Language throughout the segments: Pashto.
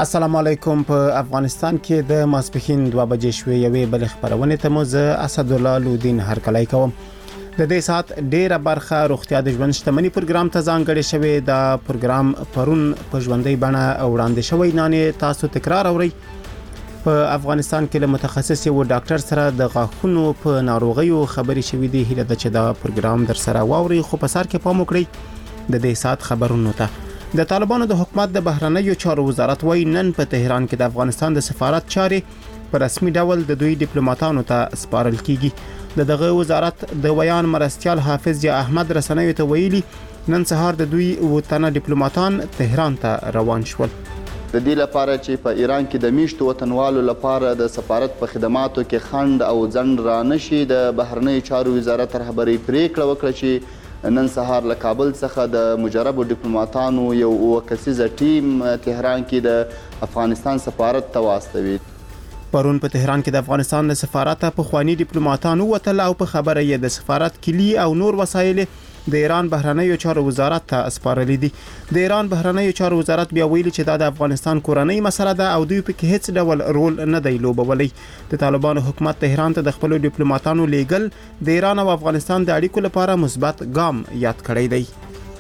السلام علیکم. په افغانستان کې د ماسپښین 2 بجې شوې یوې بل خبرونه ته مو زه اسد الله لودین هرکلی کوم. د دې سات ډیره برخه روغتیا د ژوند شتمنۍ پروګرام ته ځانګړې شوې. دا پروګرام پرون په ژوندۍ بڼه وړاندې شوی. نه تاسو تکرار اورئ. په افغانستان کې له متخصص یو ډاکټر سره د غاښونو په ناروغیو خبرې شوې دي. هیله ده چې دا پروګرام در سره واوري. خو په سر کې پام وکړئ د دې سات خبرونو ته. د طالبانو د حکومت د بهرنیو چارو وزارت وايي نن په تهران کې د افغانستان د سفارت چارې په رسمي ډول د دوی ډیپلوماټانو ته سپارل کیږي. دغه وزارت د ویان مرستيال حافظ یا احمد رسنیو ته ویلي نن سهار د دوی وطن ډیپلوماټان تهران ته روان شول. د دې لپاره چې په ایران کې د میشتو وطنوالو لپاره د سفارت په خدماتو کې خند او ځنډ را نشي، د بهرنیو چارو وزارت رهبري پریکړه وکړه چې نن سهار له کابل څخه د مجربو ډیپلوماټانو یو وکسیزه ټیم تهران کې د افغانستان سفارت ته واستوي. پرون په تهران کې د افغانستان د سفارت په خواني ډیپلوماټانو وتل او په خبره یې د سفارت کلی او نور وسایل د ایران بهرنیو چارو وزارت ته سپارل دي. د ایران بهرنیو چارو وزارت بیا ویلي چې دا د افغانستان کورنۍ مسله ده او دوی په کې هیڅ ډول رول نه دی لوبولی. د طالبانو حکومت تهران ته د خپل ډیپلوماټانو لیګل د ایران او افغانستان د اړیکو لپاره مثبت ګام یاد کړی دی.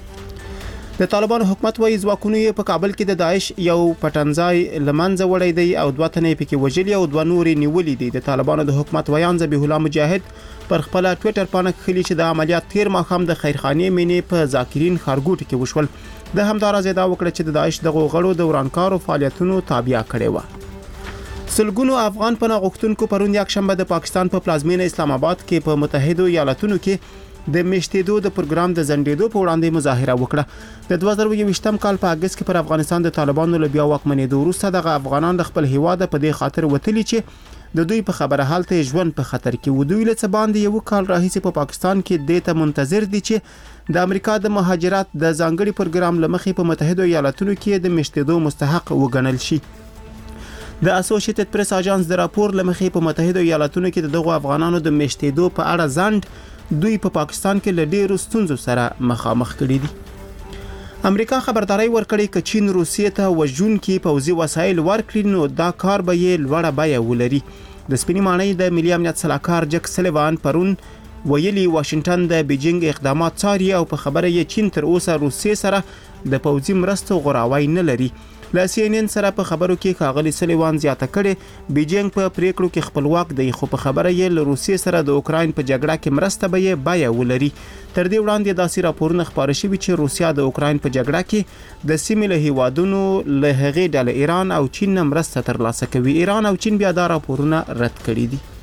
د طالبانو حکومت وايي ځواکونه په کابل کې د داعش یو پټنځای لمنځه وړی دی او 2 تنه پکې وژلي او 2 نور نیولي دي. د طالبانو د حکومت ویان ذبیح الله مجاهد پر خپل ټوئیټر باندې خلی چې د عملیات تیر ماخام د خیرخانه مینې په ذاکرین خارګوټ کې وشول. د همدارا زیاده وکړه چې د داعش د غړو د ورانکارو فعالیتونو تابع کړي و. سلګونو افغان پناه غوښتونکو پرون یک شنبه د پاکستان په پلازمینه اسلام آباد کې په متحده ایالاتونو کې د میشتېدو د پروګرام د زندېدو په وړاندې مظاهره وکړه. د 2021م کال په اگست کې پر افغانستان د طالبانو له بیا واکمنېدو وروسته دغه افغانان د خپل هیواد په دې خاطر وتلي چې د دوی په خبره حالت ژوند په خطر کې و. دوی له څه باندې یو کال راهیسې په پاکستان کې د ته منتظر دي چې د امریکا د مهاجرت د ځانګړي پروګرام لمخې په متحده ایالاتونو کې د میشتېدو مستحق وګڼل شي. د اسوسییټډ پریس اژانس د راپور لمخې په متحده ایالاتونو کې دغه افغانانو د میشتېدو په اړه ځند دوی په پاکستان کې له ډیرو ستونزو سره مخامخ کړي دي. امریکا خبرداري ورکړي چې چین روسیې ته وژونکي پوځي وسایل ورکړي نو دا کار به یې لوړه بیه ولري. د سپینې ماڼۍ د ملي امنیت سلاکار جک سلیوان پرون ویلي واشنگټن د بیجینګ اقدامات څاري او په خبره یې چین تر اوسه روسیې سره د پوځي مرستو غراوی نه لري. له CNN سره په خبرو کې ښاغلي سلیوان زیاته کړي بیجینګ په پریکړو کې خپلواک دی خو په خبره یې له روسیې سره د اوکراین په جګړه کې مرسته به یې بیه ولري. تر دې وړاندې داسې راپورونه خپاره شوي چې روسیا د اوکراین په جګړه کې د سیمې له هیوادونو له هغې ډلې ایران او چین نه مرسته ترلاسه کوي. ایران او چین بیا دا راپورونه رد کړي دي.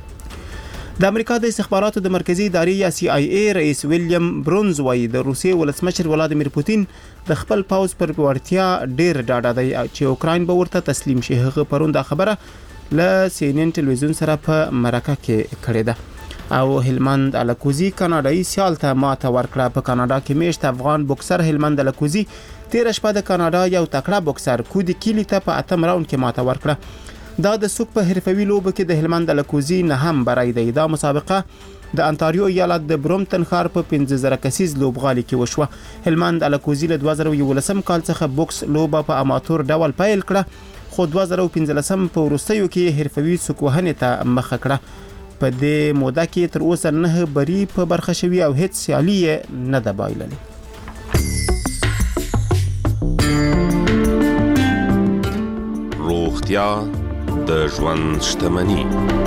د امریکا د استخباراتو د مرکزی ادارې یا CIA رئیس ویلیام برونز وايي د روسیې ولسمشر ولادیمیر پوتین د خپل پاوز پر وړتیا ډیر ډاډه دی چې اوکراین به ورته تسلیم شي. هغه پرون د خبره له CNN ټلویزیون سره په مرکه کې کړې ده. او هلمند الکوزی کاناډایي سیال ته ماته ورکړه. په کاناډا کې میشت افغان بوکسر هلمند الکوزی 13 شپه د کاناډا یو تکړه بوکسر کودي کیلی ته په 8م راوند کې ماته ورکړه. دا د سوک په حرفوي لوبه کې د هلمند الکوزی نه هم برای دی. دا مسابقه د انټاریو ایالت د برومټن ښار په 15000 کسیز لوبغالي کې وشوه. هلمند الکوزی له 2011 کال څخه بوکس لوبه په اماتور ډول پیل کړه خو 2015 په وروستیو کې حرفوي سوک وهنې ته مخه کړه. په دې موده کې تر اوسه 9 بری په برخه شوي او هیڅ سیالي نه ده بایللې. روغتیا د ژوند شتمني.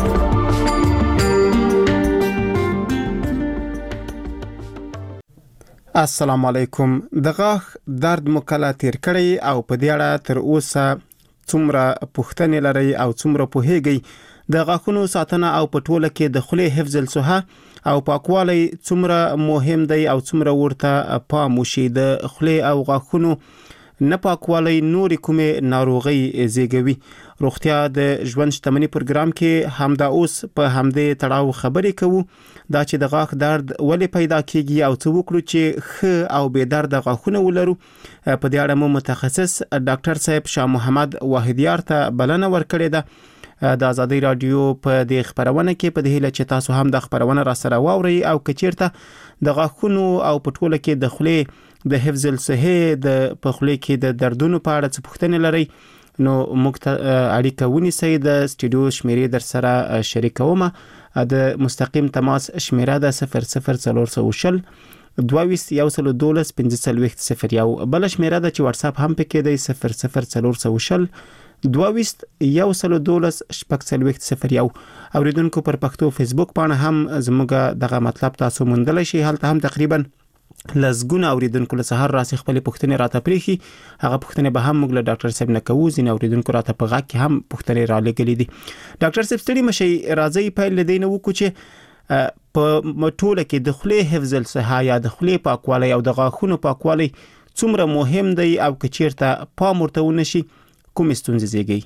السلام علیکم. د غاښ درد مو کله تیر کړی او په دې اړه تر اوسه څومره پوښتنې لرئ او څومره پوهیږئ د غاښونو ساتنه او په ټوله کې د خولې حفظ الصحه او پاکوالی څومره مهم دی او څومره ورته پام وشي. د خولې او غاښونو نه پاکوالی نورې کومې ناروغۍ زیږوي. روغتیا د ژوند شتمنۍ پروګرام کې همدا اوس په همدې تړاو خبرې کوو. دا چې د غاښ درد ولې پیدا کیږي او څه وکړو چې ښه او بې درد غاښونه ولرو. په دې اړه مو متخصص ډاکټر صاحب شاه محمد واحدیار ته بلنه ورکړې ده. د ازادي رادیو په دې خبرونه کې په دې هیله چې تاسو هم د خبرونه را سره واورئ او کچیرته د غاښونو او په ټوله کې د خولې د حفظ الصحه د په خولې کې د دردونو په اړه څه پوښتنې لرئ نو موږ اړیکه ونیسئ د سټوډیو شمیرې در سره شریکوم. د مستقیم تماس شمیره د 00420 22 112 1501 بل شمیره د چې واتس اپ هم پکې دی 00420 22 112 1501. اوریدونکو پر پښتو فیسبوک باندې هم زموږ دغه مطلب تاسو موندلی شئ. هلته هم تقریبا لزګونه اوریدونکو له سحر راسي خپل پوښتنې راته پریخي. هغه پوښتنې به هم موږ له ډاکټر صاحب نه کوو. ځینې اوریدونکو راته په غږ کې هم پوښتنې را لګلې دي. ډاکټر صاحب ستړي مشئ، راځي پیل لدین وکړو چې په ټوله کې د خولې حفظ الصحه یا د خولې پاکوالی او د غاښونو پاکوالی څومره مهم دی او که چیرته پام ورته ونشي کوم ستونزې زیږي؟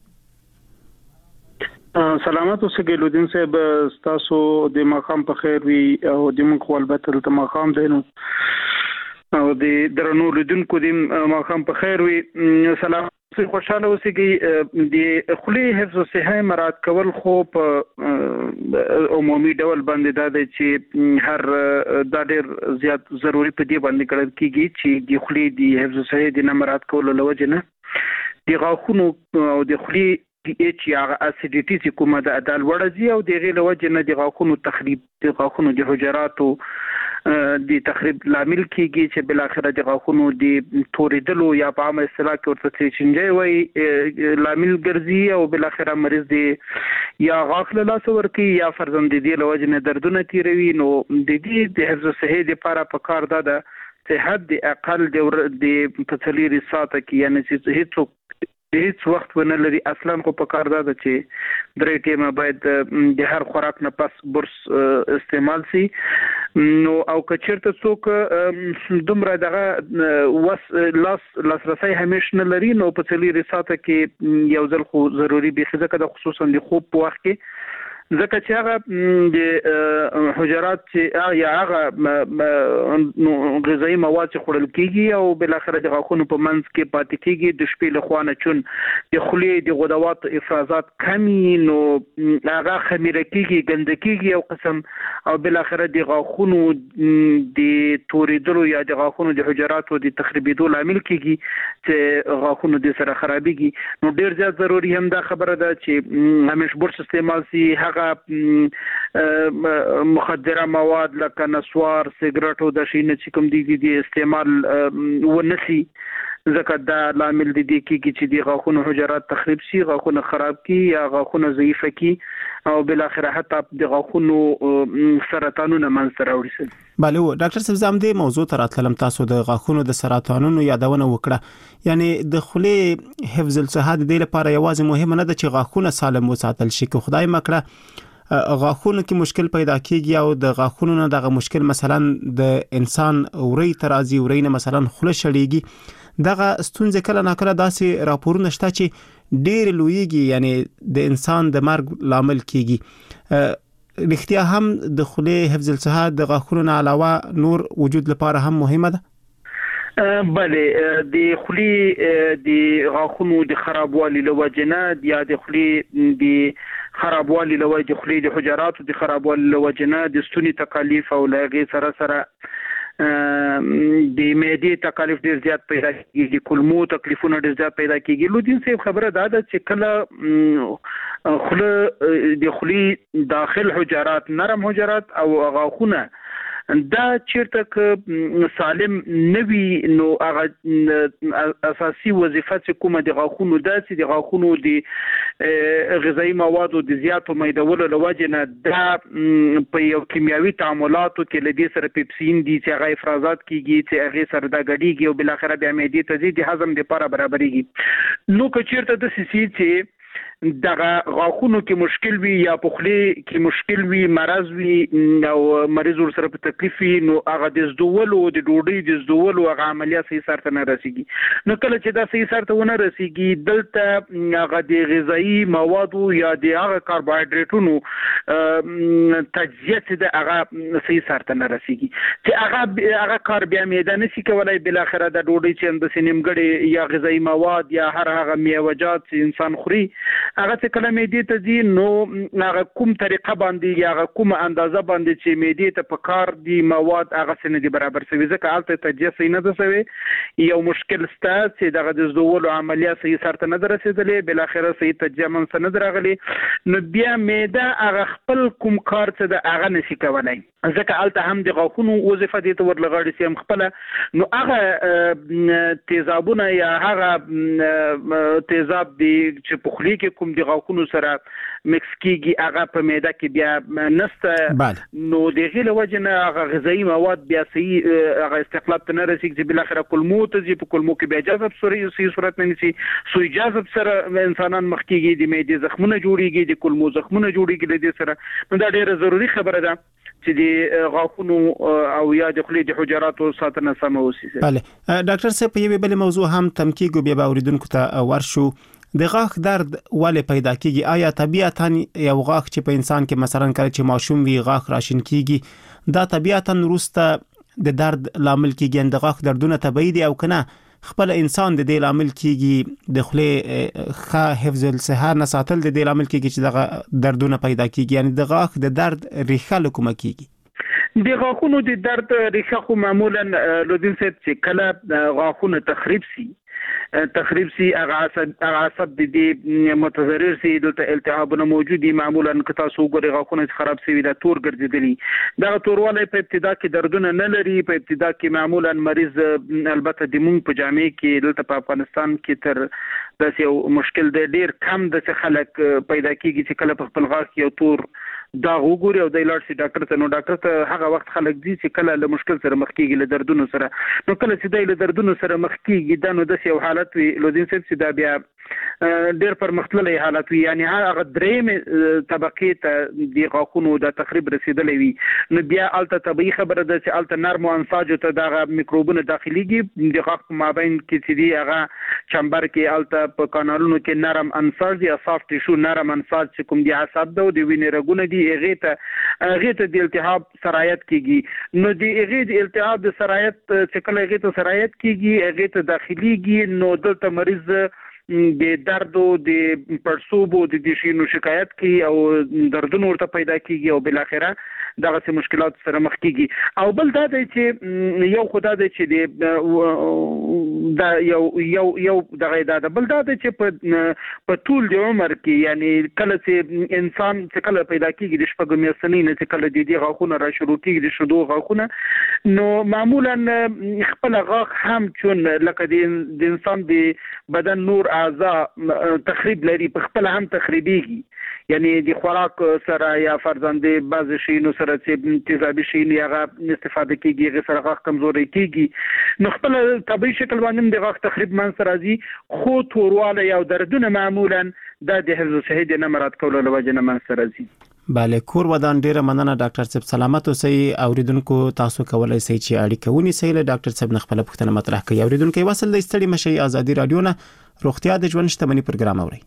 سلامات اوسئ ګلودین صاحب، تاسو د ماقام په خیر وي او د موږ البته د ماقام دی نو او د درنو لیدونکو د ماقام په خیر وي. سلام، خوشاله اوسئ. د خولې حفظ الصحه مراعات کول خو په عمومي ډول باندې دا دی چې هر دا ډېر زیات ضروری په دې باندې کړل کیږي چې د خولې د حفظ الصحه د مراعات کولو لوجه نه د غاښونو او د خولې یا اسیډیټي چې کومه د عدال وړځي او د غیله وجه نه د غاښونو تخریب، د غاښونو د حجراتو د تخریب لامل کیږي چې بل اخر د غاښونو د توریدلو یا په عامه اصطلاح کې ورته چنجي وي لامل ګرځي او بل اخر مریض دی یا غاښ له لاس ورکی یا فرزند دی له وجه نه دردونه تیروي. نو د دې د حفظ صحه لپاره په کار ده صحت د اقل د پڅليري ساعته کې یعنی چې هیڅ وخت ونه لري اصلا خو په کار ده چې درې ټیمه باید د هر خوراک نه پس برس استعمال سي. نو او کچرته څوک دومره دغه لاسرسي همیشه نه لري نو په څلوري ساعته کې یو ځل خو ضروری به ځکه د خصوصا د خوب په وخت کې ځکه چې هغه د حجرات چې یا هغه غذایی مواد چې خوړل کیږي او بل اخر د غاښونو په منځ کې پاتې کیږي د شپې له خوا نه چون د خولې د غدوات افرازات کمی نو هغه خمیره کیږي ګنده کیږي او قسم او بل اخر د غاښونو د توریدلو یا د غاښونو د حجراتو د تخریبېدو لامل کیږي چې غاښونو د سره خرابېږي. نو ډیر زیات ضروری هم دا خبره ده چې همیشه برس استعمال سي. مخدره مواد لکه نسوار، سیګریټ او د شینه چې کوم دي استعمال ونسي ځکه دا لامل دي کیږي چې د غاښونو حجرات تخریب شي، غاښونه خراب کی یا غاښونه ضعیفه کی او بل اخر حتی د غاښونو سرطانونه منځته راوړي شي. بله ډاکټر صاحب زم دې موضوع ته راتلم. تاسو د غاښونو د سرطانونو یادونه وکړه، یعنی د خولې حفظ الصحه د دې لپاره یوازې مهمه نه ده چې غاښونه سالم وساتل شي، که خدای مکړه غاښونو کې مشکل پیدا کیږي او د غاښونو نه دغه مشکل مثلا د انسان اوري ترازی اوري نه مثلا خوله شړېږي، دغه ستونزې کله ناکله داسې راپورونه شته چې ډېر لویږي یعنی د انسان د مرګ لامل کیږي. رښتیا هم د خولې حفظ الصحه د غاښونو نه علاوه نور وجود لپاره هم مهمه ده؟ بله، د خولې د غاښونو د خرابوالي له وجې نه یا د خولې د خرابوالي له وجې خولې د حجراتو د خرابوالي له وجې نه د ستوني تکالیف او له هغې سره د معدې تکالیف ډیر زیات پیدا کیږي، د کولمو تکلیفونه ډیر زیات پیدا کیږي. لودین صاحب خبره دا ده چې کله خوله د خولې داخل حجرات، نرم حجرات او غاښونه دا چیرته که سالم نوي نو هغه اساسي وظیفه چې کومه د غاښونو ده چې د غاښونو د غذایی موادو د زیاتو میدولو له وجې نه دا په یو کیمیاوي تعاملاتو کې له دې سره پیپسین دي چې هغه افرازات کیږي چې هغې سره دا ګډېږي او بالاخره بیا معدې ته ځي د هضم دپاره برابرېږي. نو که چیرته داسې سي چې دغه غاښونو کې مشکل وي یا په خولې کې مشکل وي، مرض وي او مریض ورسره په تکلیف وي نو هغه د زدولو د ډوډۍ د زدولو هغه عملیات صحیح سر ته نه رسیږي. نو کله چې دا صحیح سر ته ونه رسیږي دلته هغه د غذایی موادو یا د هغه کاربوهایډریټونو تجزیه چې د هغه صحیح سر ته نه رسیږي چې هغه کار بیا معده نشي کولی. بالاخره د ډوډۍ چې همداسې نیمګړې یا غذایی مواد یا هر هغه میوجات چې انسان خوري هغه څه کله معدې ته ځي نو هغه کوم طریقه باندې یا هغه کوم اندازه باندې چې معدې ته په کار دي مواد هغه څه نه دي برابر شوي ځکه هلته تجزیه صحیح نه ده شوې یو مشکل شته چې دغه د زدولو عملیه صحیح سرته نه ده رسېدلې بالاخره صحیح تجزیه منځته نه ده راغلې نو بیا معده هغه خپل کوم کار څه ده هغه نشي کولی ځکه هلته هم د غاښونو وظیفه دې ته ورلغاړي سي هم خپله نو هغه تیزابونه یا هغه تیزاب دی چې په خولې کې کوم د غاښونو سره مکس کیږي هغه په معده کې بیا نسته نو د هغې له وجې نه هغه غذایي مواد بیا صحیح هغه استقلاب ته نه رسېږي چې بالاخره کولمو ته ځي په کولمو کې بیا جذب صحیح صورت نه نیسي سوی جذب سره انسانان مخ کېږي د معدې زخمونه جوړېږي د کولمو زخمونه جوړېږي له دې سره نو دا ډېره ضروري خبره ده چې د غاښونو او یا د خولې د حجراتو ساتنه سمه وشي. بله ډاکټر صاحب په یوې بلې موضوع هم تم کېږو بیا به اورېدونکو ته ورشو د غاښ درد ولې پیدا کېږي آیا طبیعتا یو غاښ چې په انسان کې مثلا کله چې ماشوم وي غاښ راشین کېږي دا طبیعتا وروسته د درد لامل کېږي د غاښ دردونه طبیعي دي او کنه خپل انسان د دې لامل کېږي د خولې ښه حفظ الصحه نه ساتل د دې لامل کېږي چې دغه دردونه پیدا کېږي یعنی د غاښ د درد ریښه له کومه کېږي د غاښونو د درد ریښه خو معمولا لودین صاحب چې کله غاښونه تخریب سي هغه عصب د دې متضرر سي دلته التهابونه موجودي معمولا که تاسو وګورئ غاښونه خراب سوي دا تور ګرځېدلي دغه توروالی په ابتدا کې دردونه نه لري په ابتدا کې معمولا مریض البته د مونږ په جامعه کې دلته په افغانستان کې تر داسې یو مشکل دی ډېر کم داسې خلک پیدا کېږي چې کله په خپل غاښ کې یو تور داغ وګوري او د لاړ شي ډاکټر ته نو ډاکټر ته هغه وخت خلک دي چې کله له مشکل سره مخ کېږي له دردونو سره نو کله چې دی له دردونو سره مخ کېږي دا نو داسې یو حالت وي لودین صاحب چې دا بیا ډېر پرمختللی حالت وي یعنی هغه درېیمې طبقې ته د غاښونو د تخریب رسېدلی وي نو بیا هلته طبیعي خبره ده چې هلته نرمو انساجو ته دغه میکروبونه داخليږي د غاښ په مابین کې چې دي هغه چمبر کې هلته په کانالونو کې نرم انساج یا سافت ټیشو نرم انساج چې کوم دي عصب ده او د وینې رګونه دي هغې ته د التهاب سرایت کېږي نو د هغې د التهاب د سرایت چې کله هغې ته سرایت کېږي هغې ته داخليږي نو دلته مریض د درد او د پړسوب او د شینو شکایت کوي او دردونه ورته پیدا کیږي او بل اخره دغه څه مشکلات سره مخ کیږي او بل دا دی چې یو خدای دی چې دا یو دغه دا بل دا دی چې په ټول د عمر کې یعنی کله چې انسان چې کله پیدا کیږي د شپږ میاشتې نه چې کله د دې غاښونه را شروع کیږي د شدو غاښونه نو معمولا خپل غاښ هم چون لکه د انسان د بدن نور اعضاء تخریب لري په خپل هم تخریبيږي یعنی د خوراک سره یا فرزندې بعض شینو سره چې تیزابي شین یا استفاده کیږي هغه سره غاښ کمزوري کیږي نو خپل طبيعي شکل باندې د غاښ تخریب منځ راځي خو تورواله یا دردونه معمولا د حفظ صحي د نمرات کولو لوجه نه منځ راځي. بله کور ودان ډیره مننه ډاکټر صاحب سلامت اوسئ اوریدونکو تاسو کولای شئ چې اړیکه ونیسئ له ډاکټر صاحب نه خپل پوښتنه مطرح کړئ اوریدونکو وصل د ستړي مشي ازادي رادیو نه روغتیا د ژوند شتمنۍ پروګرام اوري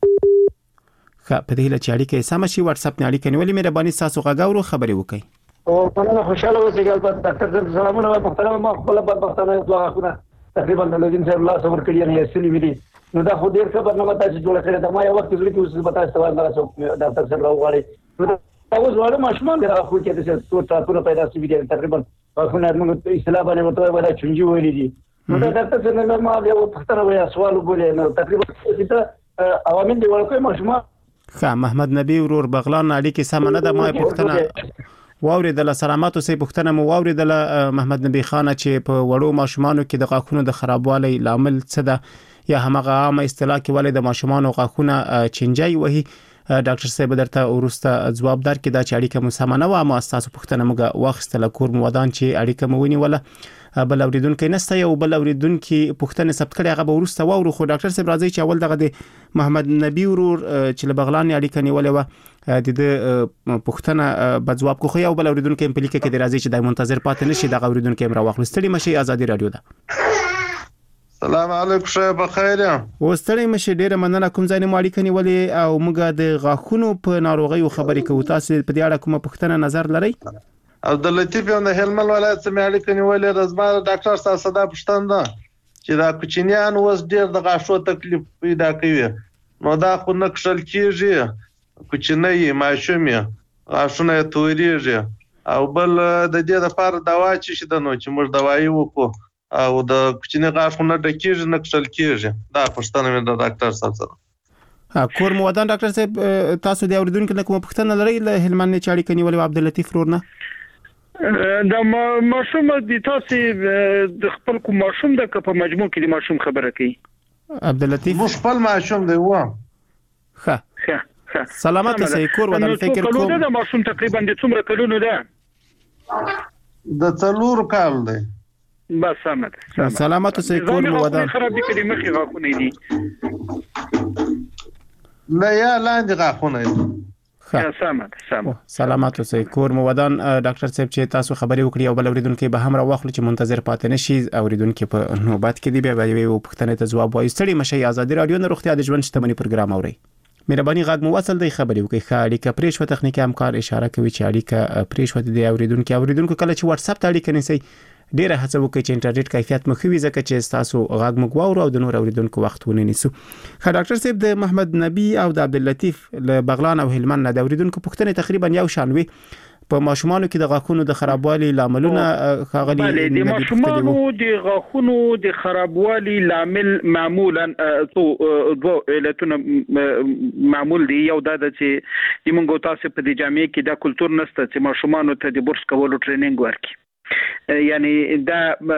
په دې لچ اړیکه سم شي واتس اپ نه اړیکه نیولې مهرباني تاسو غاغورو خبري وکړئ او په خوشاله اوسئ ګل ډاکټر صاحب سلامونه محترم ما خپل پښتنه دعاونه تقریبا د لوګین صاحب الله صبر کړی نه یې سلی نو دا خو ډیر خبر نه وتا چې جوړ کړی دا ما یو وخت زړه کې اوس پتا استوار نه راځو ډاکټر صاحب راوغړی نو دا اوس وړه ماشومان دا خو کې د څه تاسو پیدا شي دي تقریبا خو نه موږ اصلاح باندې وته ولا چونجي ویلې دي نو دا ډاکټر صاحب نه ما یو پښتنه ویا سوال وګورئ نو تقریبا چې عوامل دی ورکوي ماشومان محمد نبی ورور بغلان اړیکې سم نه ده ما پښتنه واوریدله سلاماتو سي پښتنه مو واوریدله محمد نبی خان چې په وړو ماشومانو کې د غاښونو د خرابوالي لامل څه ده یا همغه عامه اصطلاح کې ولې د ماشومانو غاښونه چنجای وهي ډاکټر صاحب درته ورسته جواب درکې دا چې اړیکه مو سم نه و ما تاسو پښتنه موږ واخستله کور مو ودان چې اړیکه مو ونیوله بل اوریدونکو نسته یو بل اوریدونکو پښتنه ثبت کړي هغه به ورسته وورو خو ډاکټر صاحب راځي چې اول دغه د محمد نبی ورور چې له بغلان اړیکه نیولې و د پښتنه په جواب کوخه یو بل اوریدونکو په لیکه کې راځي چې د منتظر پاتې نشي دغه اوریدونکو امر واخلو ستړي مشي ازادي رادیو ده سلام علیکم شای بخیر او ستړي مشه ډیره مننه کوم ځای نه ماړی کني ولی او موږ د غاښونو په ناروغي خبرې کوو تاسو په دې اړه کومه پښتنه نظر لرئ عبداللطیف یو نه هلمند ولایت څخه ماړی کني ولی رزمار ډاکټر تاسو دا پښتنه چې دا کوچنیان اوس ډیر د غاښو تکلیف پیدا کوي نو دا خو نه کښل کېږي کوچنی ماشوم یې غاښونه یې توریږي او بل د دې لپاره دوا چې ده نو چې موږ دوایي وکړو او د کوچني غاښونه ډکېږي نه کښل کېږي دا پوښتنه مې د ډاکټر صاحب سره کور مو ودان ډاکټر صاحب تاسو د اوریدونکو نه کومه پوښتنه لرئ له هلمند نه چاړي کني ولې عبداللطیف رور نه دا ماشوم د تاسو د خپل کوم ماشوم د په مجموع کې د ماشوم خبره کوي عبداللطیف مو خپل ماشوم دی و ښه سلامت اوسئ کور ودان فکر کوم دا ماشوم تقریبا د څومره کلونو ده د 4 کال دی بس سلامت اوسئ کور مو ودان خراب دي کړي مخې غاښونه دي نه یا لاندې غاښونه دي سلامت اوسئ کور مو ودان ډاکټر صاحب چې تاسو خبرې وکړي او بل اوریدونکو به هم راوخلو چې منتظر پاتې نشي اوریدونکو په نوبت کې دی بیا یو پوښتنه ته جواب وایي ستړي مشي ازادي رادیو نه روغتیا د ژوند شتمنۍ پروګرام اوري مهرباني غږ مو وصل دی خبرې وکړي خالیکه پریښو تخنیکی همکار اشاره کوي چې اړیکه پریښو دی اوریدونکو کله چې واتس اپ ته اړیکه نیسي ډیره هڅه وکړئ چې انټرنیټ کیفیت مو ښه وي ځکه چې تاسو غږ مو غواړو او د نور اوریدونکو وخت ونیسو ډاکټر صاحب د محمد نبی او د عبداللطیف له بغلان او هلمند نه د اوریدونکو پوښتنه تقریبا یو شان وي په ماشومانو کې د غاښونو د خرابوالي لاملونه خاغلي د ماشومانو د غاښونو د خرابوالي لامل معمولا دوه علتونه معمول دي یو دا چې موږ تاسو په د جامعې کې د کلچر نشته چې ماشومانو ته د برس کولو ټریننګ ورکړي یعنی دا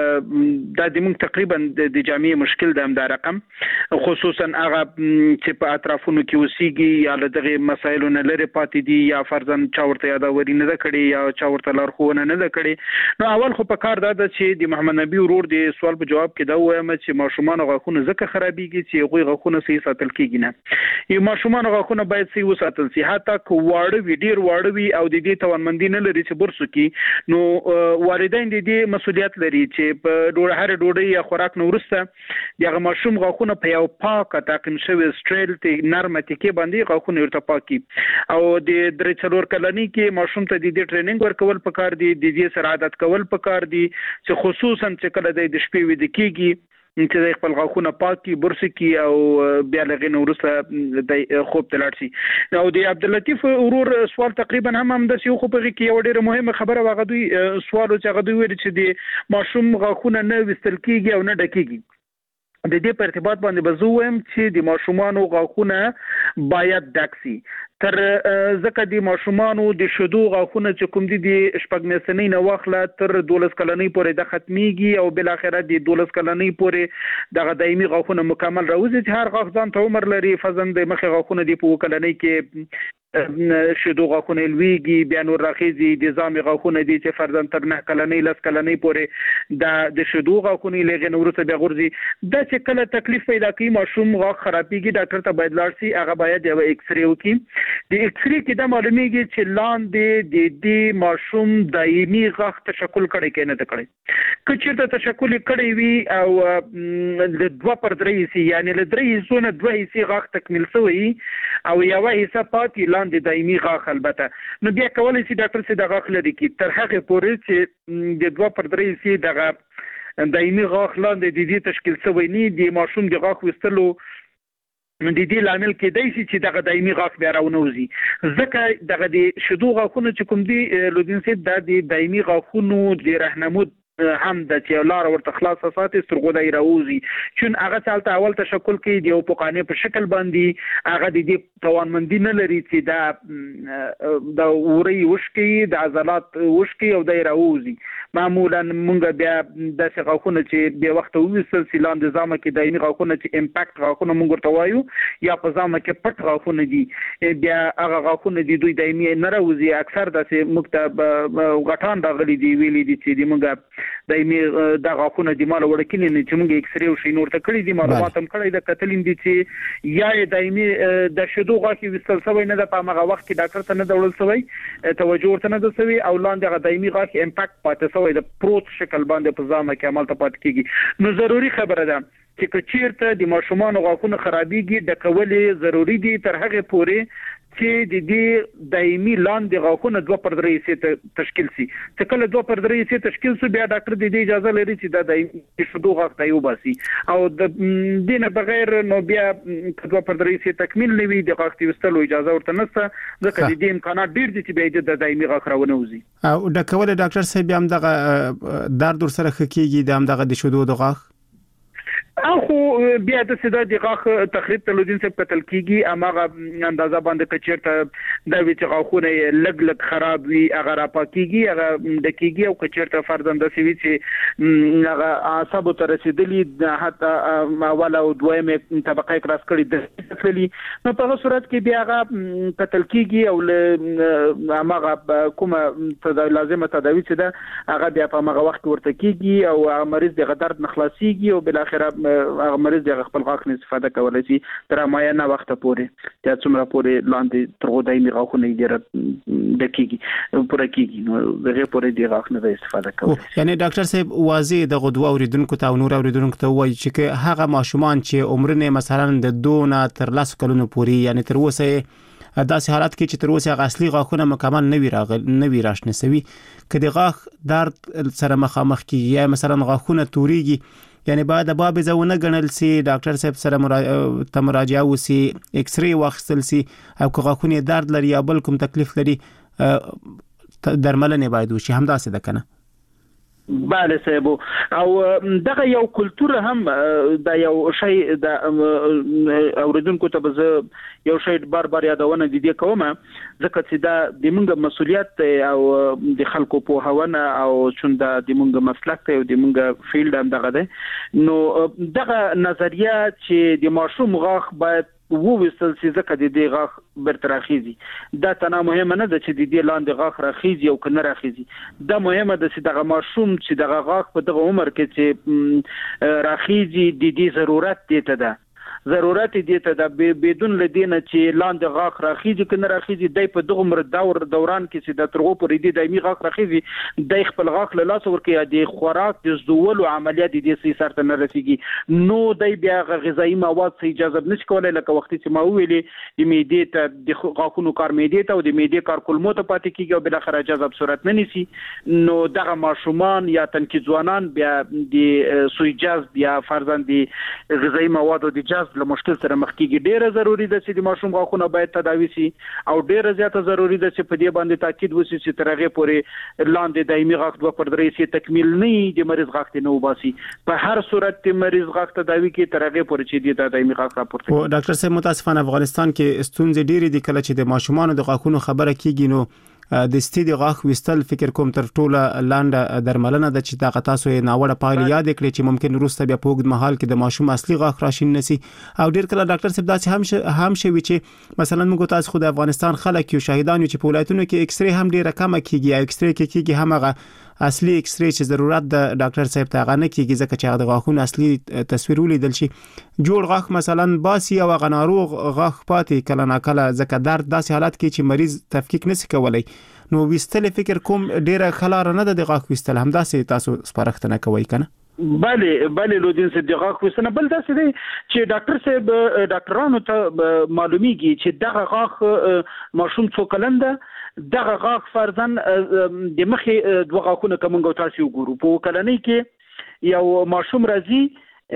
د موږ تقریبا د جامعې مشکل د هم دا رقم خصوصا هغه چې په اطرافونو کې اوسېږي یا له دغه مسایلو نه لري پاتې دي یا فرضاً چا ورته یادوري نه ده کړې یا چا ورته لارښوونه نه ده کړې نو اول خو په کار دا ده چې د محمد نبی ورور د سوال په جواب کې دا وایم چې ماشومان غاښونه ځکه خرابېږي چې هغوی غاښونه صحیح ساتل کېږي نه یو ماشومان غاښونه باید صحیح وساتل شي حتی که واړه وي ډېر واړه وي او د دې توانمندي نه لري چې برس وکړي نو والدین د دې مسؤلیت لري چې په ډوډۍ یا خوراک نه وروسته دغه ماشوم غاښونه په یو پاکه تعقیم شوی سټریل ته نرمه تکې باندې غاښونه ورته پاکي او د 3-4 کلنۍ کې ماشوم ته د دې ټریننګ ورکول پکار دي د دې سره عادت کول پکار دي چې خصوصا چې کله د شپې ویده کېږي چې د خپل غاښونه پاکي برس کی او بیا لغې نو وروسته د خوب ته لاړ شي او د عبداللطیف ورور سوال تقریبا هم د سیو خو په کې یو ډېر مهمه خبره واغ دوی سوال چې غوډي ویل چې د ماشوم غاښونه نه وستل کیږي او نه ډکیږي د دې په ارتباط باندې بزوم چې د ماشومانو غاښونه باید ډکسي تر ځکه د ماشومانو د شودو غاښونه چې کوم دي د شپږ میاشتنۍ نه واخله تر 12 کلنۍ پورې د ختميږي او بل اخره د 12 کلنۍ پورې د دایمي غاښونه مکمل راوځي چې هر غاښ ځان ته عمر لري فزن د مخه غاښونه دی په کلنۍ کې شودو غاښونه لویږي بیا نور راخیزي د ځامي غاښونه دي چې فرضاً تر 9 کلنۍ 10 کلنۍ پورې د شودو غاښونه لږه نورته بیا غورځي د چې کله تکلیف پیدا کوي ماشوم غاښ خرابېږي ډاکټر ته باید لاړ شي هغه باید یو ایکس ری وکړي د ایکس ری کې دا معلومیږي چې لاندې د دې ماشوم دایمي غاښ تشکل کړي کې نه کړي کچې ته تشکل کړي وي او د 2/3 حصے یعنی له 3 حصو نه 2 حصے غاښ تکمیل شوی او یو حصہ پاتې لاندې دایمي غاښ البته نو بیا کولای شي ډاکټر سي د غاښ لري کې تر هغه پورې چې د 2/3 حصے دغه دایمي غاښ لاندې د دې تشکیل شوی نه دی ماشوم د غاښ وستلو د دې لامل کې دی چې دغه دایمي غاښ بیا راونوزي ځکه دغه د شودو غاښونه چې کوم دي لودین سي د دایمي غاښونو د رهنمود هم د چې لار ورته خلاصه ساتي سترګو دای راوزي چون هغه چالت اول تشکل کې دی او په قانې په شکل باندې هغه د دې توانمندي نه لري چې د اوري وشکي د عضلات وشکي او دای راوزي معمولا مونږ بیا د غاښونه چې به وخت وویسل سیلان د ځامه کې دایمي غاښونه چې امپاکټ غاښونه مونږ ورته وایو یا په ځامه کې پټ غاښونه دي بیا هغه غاښونه دي دوی دایمي نه راوزي اکثر د مکتب غټان راغلي دي ویلي دي چې مونږ دایمي د غاښونه د مال وړکینې نه چې موږ ایکس ری او شي نور ته کړی دي معلومات هم کړی د کتلین دي چې یا دایمي د شودو غاښي وستل سوی نه د پامغه وخت کې ډاکټر ته نه دولل سوی توجه ورته نه د سوی او لاندې غ دایمي غاښي امپاکټ پاتې سوی د پروت شکل باندې په ځامه کې عمل ته پات کیږي نو ضروری خبره ده چې کچیرته د ماشومان غاښونه خرابېږي د کولې ضروری دي تر هغه پورې چې د دې دایمي لاندې غاښونه 2/3 تشکیل شي. چې کله 2/3 تشکیل شي بیا ډاکټر د دې اجازه لري چې دا دایمي شدو غاښ ته وباسي او د دینه بغیر نو بیا 2/3 تکمیل نه وي د غاښ ته وستلو اجازه ورته نشته ځکه د دې امکانات ډیر دي چې بیا د دایمي غاښ راونه وځي. او د کول ډاکټر صاحب هم دغه درد ور سره خکېږي د هم دغه د شدو د غاښ اخو بیا د سده د غاښ تخریب تلودین څخه قتل کیږي اماغه اندازه باندې کچیرته د ویچ غاښونه لګ خراب وي هغه را پاکيږي هغه د کیږي او کچیرته فرضاً د سوي چې هغه اعصاب ته رسیدلی حتی اوله او دویمه طبقه کراس کړي د تللی نو په صورت کې بیا هغه قتل کیږي او اماغه کومه لازمه تداوی چې ده هغه بیا په هغه وخت ورته کیږي او مریض د درد نخلاصيږي او بل اخر هغه مریض د خپل غاښ نه استفاده کولای شي تر معینه وخت پورې چې څومره پورې لاندې تر دایمي غاښونه یې دکېږي پوره کېږي نو دغه پورې د غاښ نه استفاده کوي. یعنی ډاکټر صاحب واضح د غدوا اوریدونکو ته او نور اوریدونکو ته وایي چې هغه ماشومان چې عمر نه مثلا د 2 نه تر 10 کلونو پورې یعنی تر اوسه داسې حالت کې چې تر اوسه غاښلي غاښونه مکمل نه وی راشنه سوي کله غاښ درد سره مخامخ کیږي یا مثلا غاښونه توريږي یعنی بعد د باب زونه غنل سي ډاکټر صاحب سره مراجعه وسی ایکس ری واخستل سي او که غاښونه درد لري یا بل کوم تکلیف لري درملنه باید وشي هم داسې ده کنه. bale صاحب او دغه یو کلچر هم د یو شی د اوریدونکو ته به یو شی بار یادونه دي کومه ځکه چې دا د موږ مسولیت او د خلکو په هونه او څنګه د موږ مسلک ته او د موږ فیلډ هم دغه ده نو دغه نظریه چې د ماشوم غاښ باید ووستل سي ځکه د دې غاښ برتراخیزي دا تنه مهمه نه ده چې د دې لاندې غاښ راخیزي او کنه راخیزي دا مهمه ده چې دغه ماشوم چې دغه غاښ په دغه عمر کې چې راخیزي د دې ضرورت دی ته ده ضرورت دي ته د بدون لدینه چې لاندې غاښ راخیږي کنه راخیږي د په دغه عمر دوران کې چې د ترغو پرې دی دایمي غاښ راخیږي د خپل غاښ له لاس ورکه د خوراک د زولو عملیات دي سي سرته نه رسیږي نو د بیا غذایی مواد سي اجازه نشي کولای لکه وخت چې ما ویلې د معدې ته د غاښونو کار معدې ته او د معدې کار کولمو ته پاتې کیږي او بل اخر اجازه په صورت نه نيسي نو دغه ماشومان یا تنکي ځوانان بیا د سوی جاز بیا فرضاً د غذایی مواد او د جاز له مشکل سره مخ کیږي ډیره ضروری ده چې د ماشوم غاښونه باید تداوي شي او ډیره زیاته ضروری ده چې په دې باندې تاکید وشي چې ترغه پورې لاندې دایمي غاښ 2/3 تکمیل نه د مریض غاښ ته نو باسي په هر صورت کې مریض غاښ تداوي کې ترغه پورې چې د دایمي غاښ راپورته او ډاکټر صاحب متاسفانه افغانستان کې ستونزې ډیره دي کله چې د ماشومان د غاښونو خبره کیږي نو د ستې غاښ وستل فکر کوم تر ټوله لاندې درملنه د چې طاقت تاسو ناوړه پایله یاد کړئ چې ممکن روسته بیا په وګد محل کې د ماشوم اصلي غاښ راشین نسی او ډیر کله ډاکټر صاحب داسې هم شوي چې مثلا موږ تاسو خو د افغانستان خلک یو شاهدان چې په ولایتونو کې ایکس ری هم ډیره کم کیږي ایکس ری کیږي هم هغه اصلي ایکس ری چې ضرورت د ډاکټر صاحب ته غنه کیږي ځکه چې هغه غاښونه اصلي تصویر ولیدل شي جوړ غاښ مثلا باسي او غناروغ غاښ پاتې کله نه کله ځکه درد داسې حالت کې چې مریض تفکیک نشي کولای نو وستل فکر کوم ډیره خلاره نه د غاښ وستل هم داسې تاسو سپارښتنه کوي کنه بله لودین صاحب د غاښ وستنه بل داسې دی چې ډاکټر صاحب ډاکټرانو ته معلومیږي چې دغه غاښ ماشوم څو کلنده دغه غاښ فرضاً د مخې دوه غاښونه کومه تاسو وګورو په کلنۍ کې یو ماشوم راځي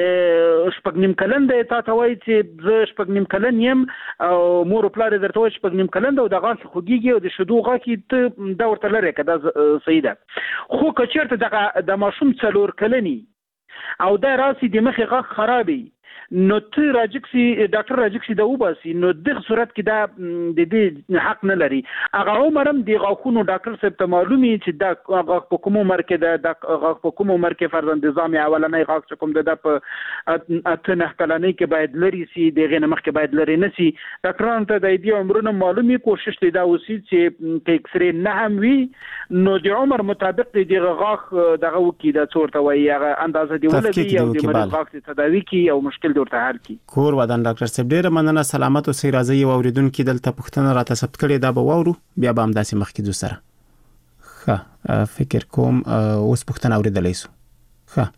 شپږ نیم کلن دی تا ته وایي چې زه شپږ نیم کلن یم او مور پلار درته وایي شپږ نیم کلن دی او د غاښ خوږیږي او د شیدو غاښ ته دا ورته لري که دا صحیح ده خو که چېرته دغه د ماشوم 4 کلني او دا راسي د مخې غاښ خرابي نو ته راجکسي ډاکټر راجکسي دا وباسي نو د صورت کې دا د دې حق نه لري هغه عمرم د غاښونو ډاکټر صاحب ته معلومي چې دا غاښ په کوم عمر کې د غاښ په کوم عمر کې فرضاً نظام اولنۍ غاښ کوم د په اتنه کلنۍ کې باید لري سي د غنه مخ کې باید لري نسی ډاکټرانو ته د دې عمرونو معلومي کوشش دی دا وسی چې ایکس ری نه هم وي نو د عمر مطابق د غاښ دغه وکي د څورته وایي هغه اندازه دی ولګي او د مریض غاښ تداوي کی او مشکل ورته حل کی کور ودان ډاکټر صاحب ډیره مننه سلامت او سي راځي او اوریدونکو دلته پښتنه را تثبت کړي دا به وورو بیا به هم داسې مخکې دو سره ښه فکر کوم اوس پښتنه اوریدلای شو ښه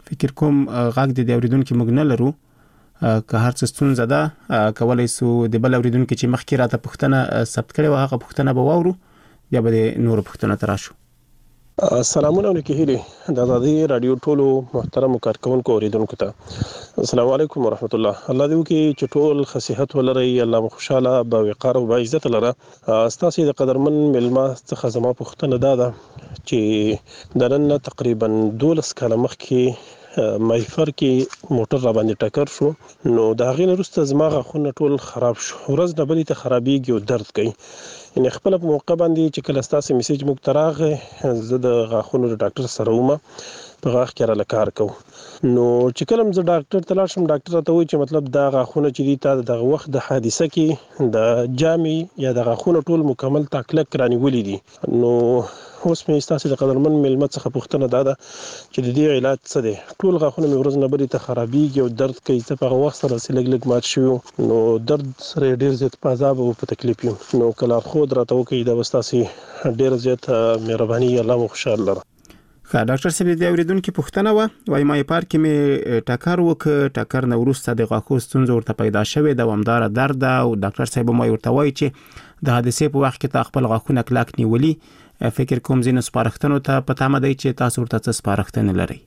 فکر کوم غږ د اوریدونکو موږ نه لرو که هر څه ستونزه ده کولای سو د بل اوریدونکو چې مخکې راته پوښتنه ثبت کړي هغه پوښتنه به واورو بیا به نور پوښتنه تراشو. السلامونه علیکم د آزادی رادیو ټولو محترم کارکونکو اوریدونکو ته السلام علیکم ورحمت الله. الله دې وکړي چې ټول خصيحت ولري، الله خوشاله با وقار او با عزت لره. ستاسو د قدرمن ملما څخه زما پوښتنه ده چې د نن تقریبا 12 کاله مخکې مایفر کې موټر را باندې ټکر شو، نو دا غي وروسته زما غاښونه ټول خراب شو، ورځ نه بلې ته خرابېږي او درد کوي. ان خپل په موقع باندې چې کله ستاسو میسج موږ تراغه زه د غاښونو ډاکټر سره وم په غاښ کې را لکار کو، نو چې کله زه ډاکټر ته لاړ شم ډاکټر ته وایي چې مطلب دا غاښونه چې دي تا د وخت د حادثه کې د جامي یا د غاښونو ټول مکمل تاکلک رانیولې دي. نو اوس مې ستاسو د قدرمن ملمت څخه پوښتنه ده چې د دې علاج څه دی؟ ټول غاښونه مې ورځ نه بلې ته خرابېږي او درد کوي، څه په وخت سره لږ مات شوي، نو درد سره ډېر زیات په عذاب او په تکلیف یم. نو کله خود راته وکړي دا ستاسو ډېر زیات مهرباني، الله مو خوشاله لره. ډاکټر صاحب د اوریدونکو پوښتنه وای ما پار کې مې ټکر ټکر نه ورسته د غاښو ستونزه ورته پیدا شوه، دوامدار درد، او ډاکټر صاحب ما ورته وای چې د حادثې په وخت کې خپل غاښونه کلک نیولي. فکر کوم زین سپارښتنو ته پته مده چې تاسو ورته څه سپارښتنه لري؟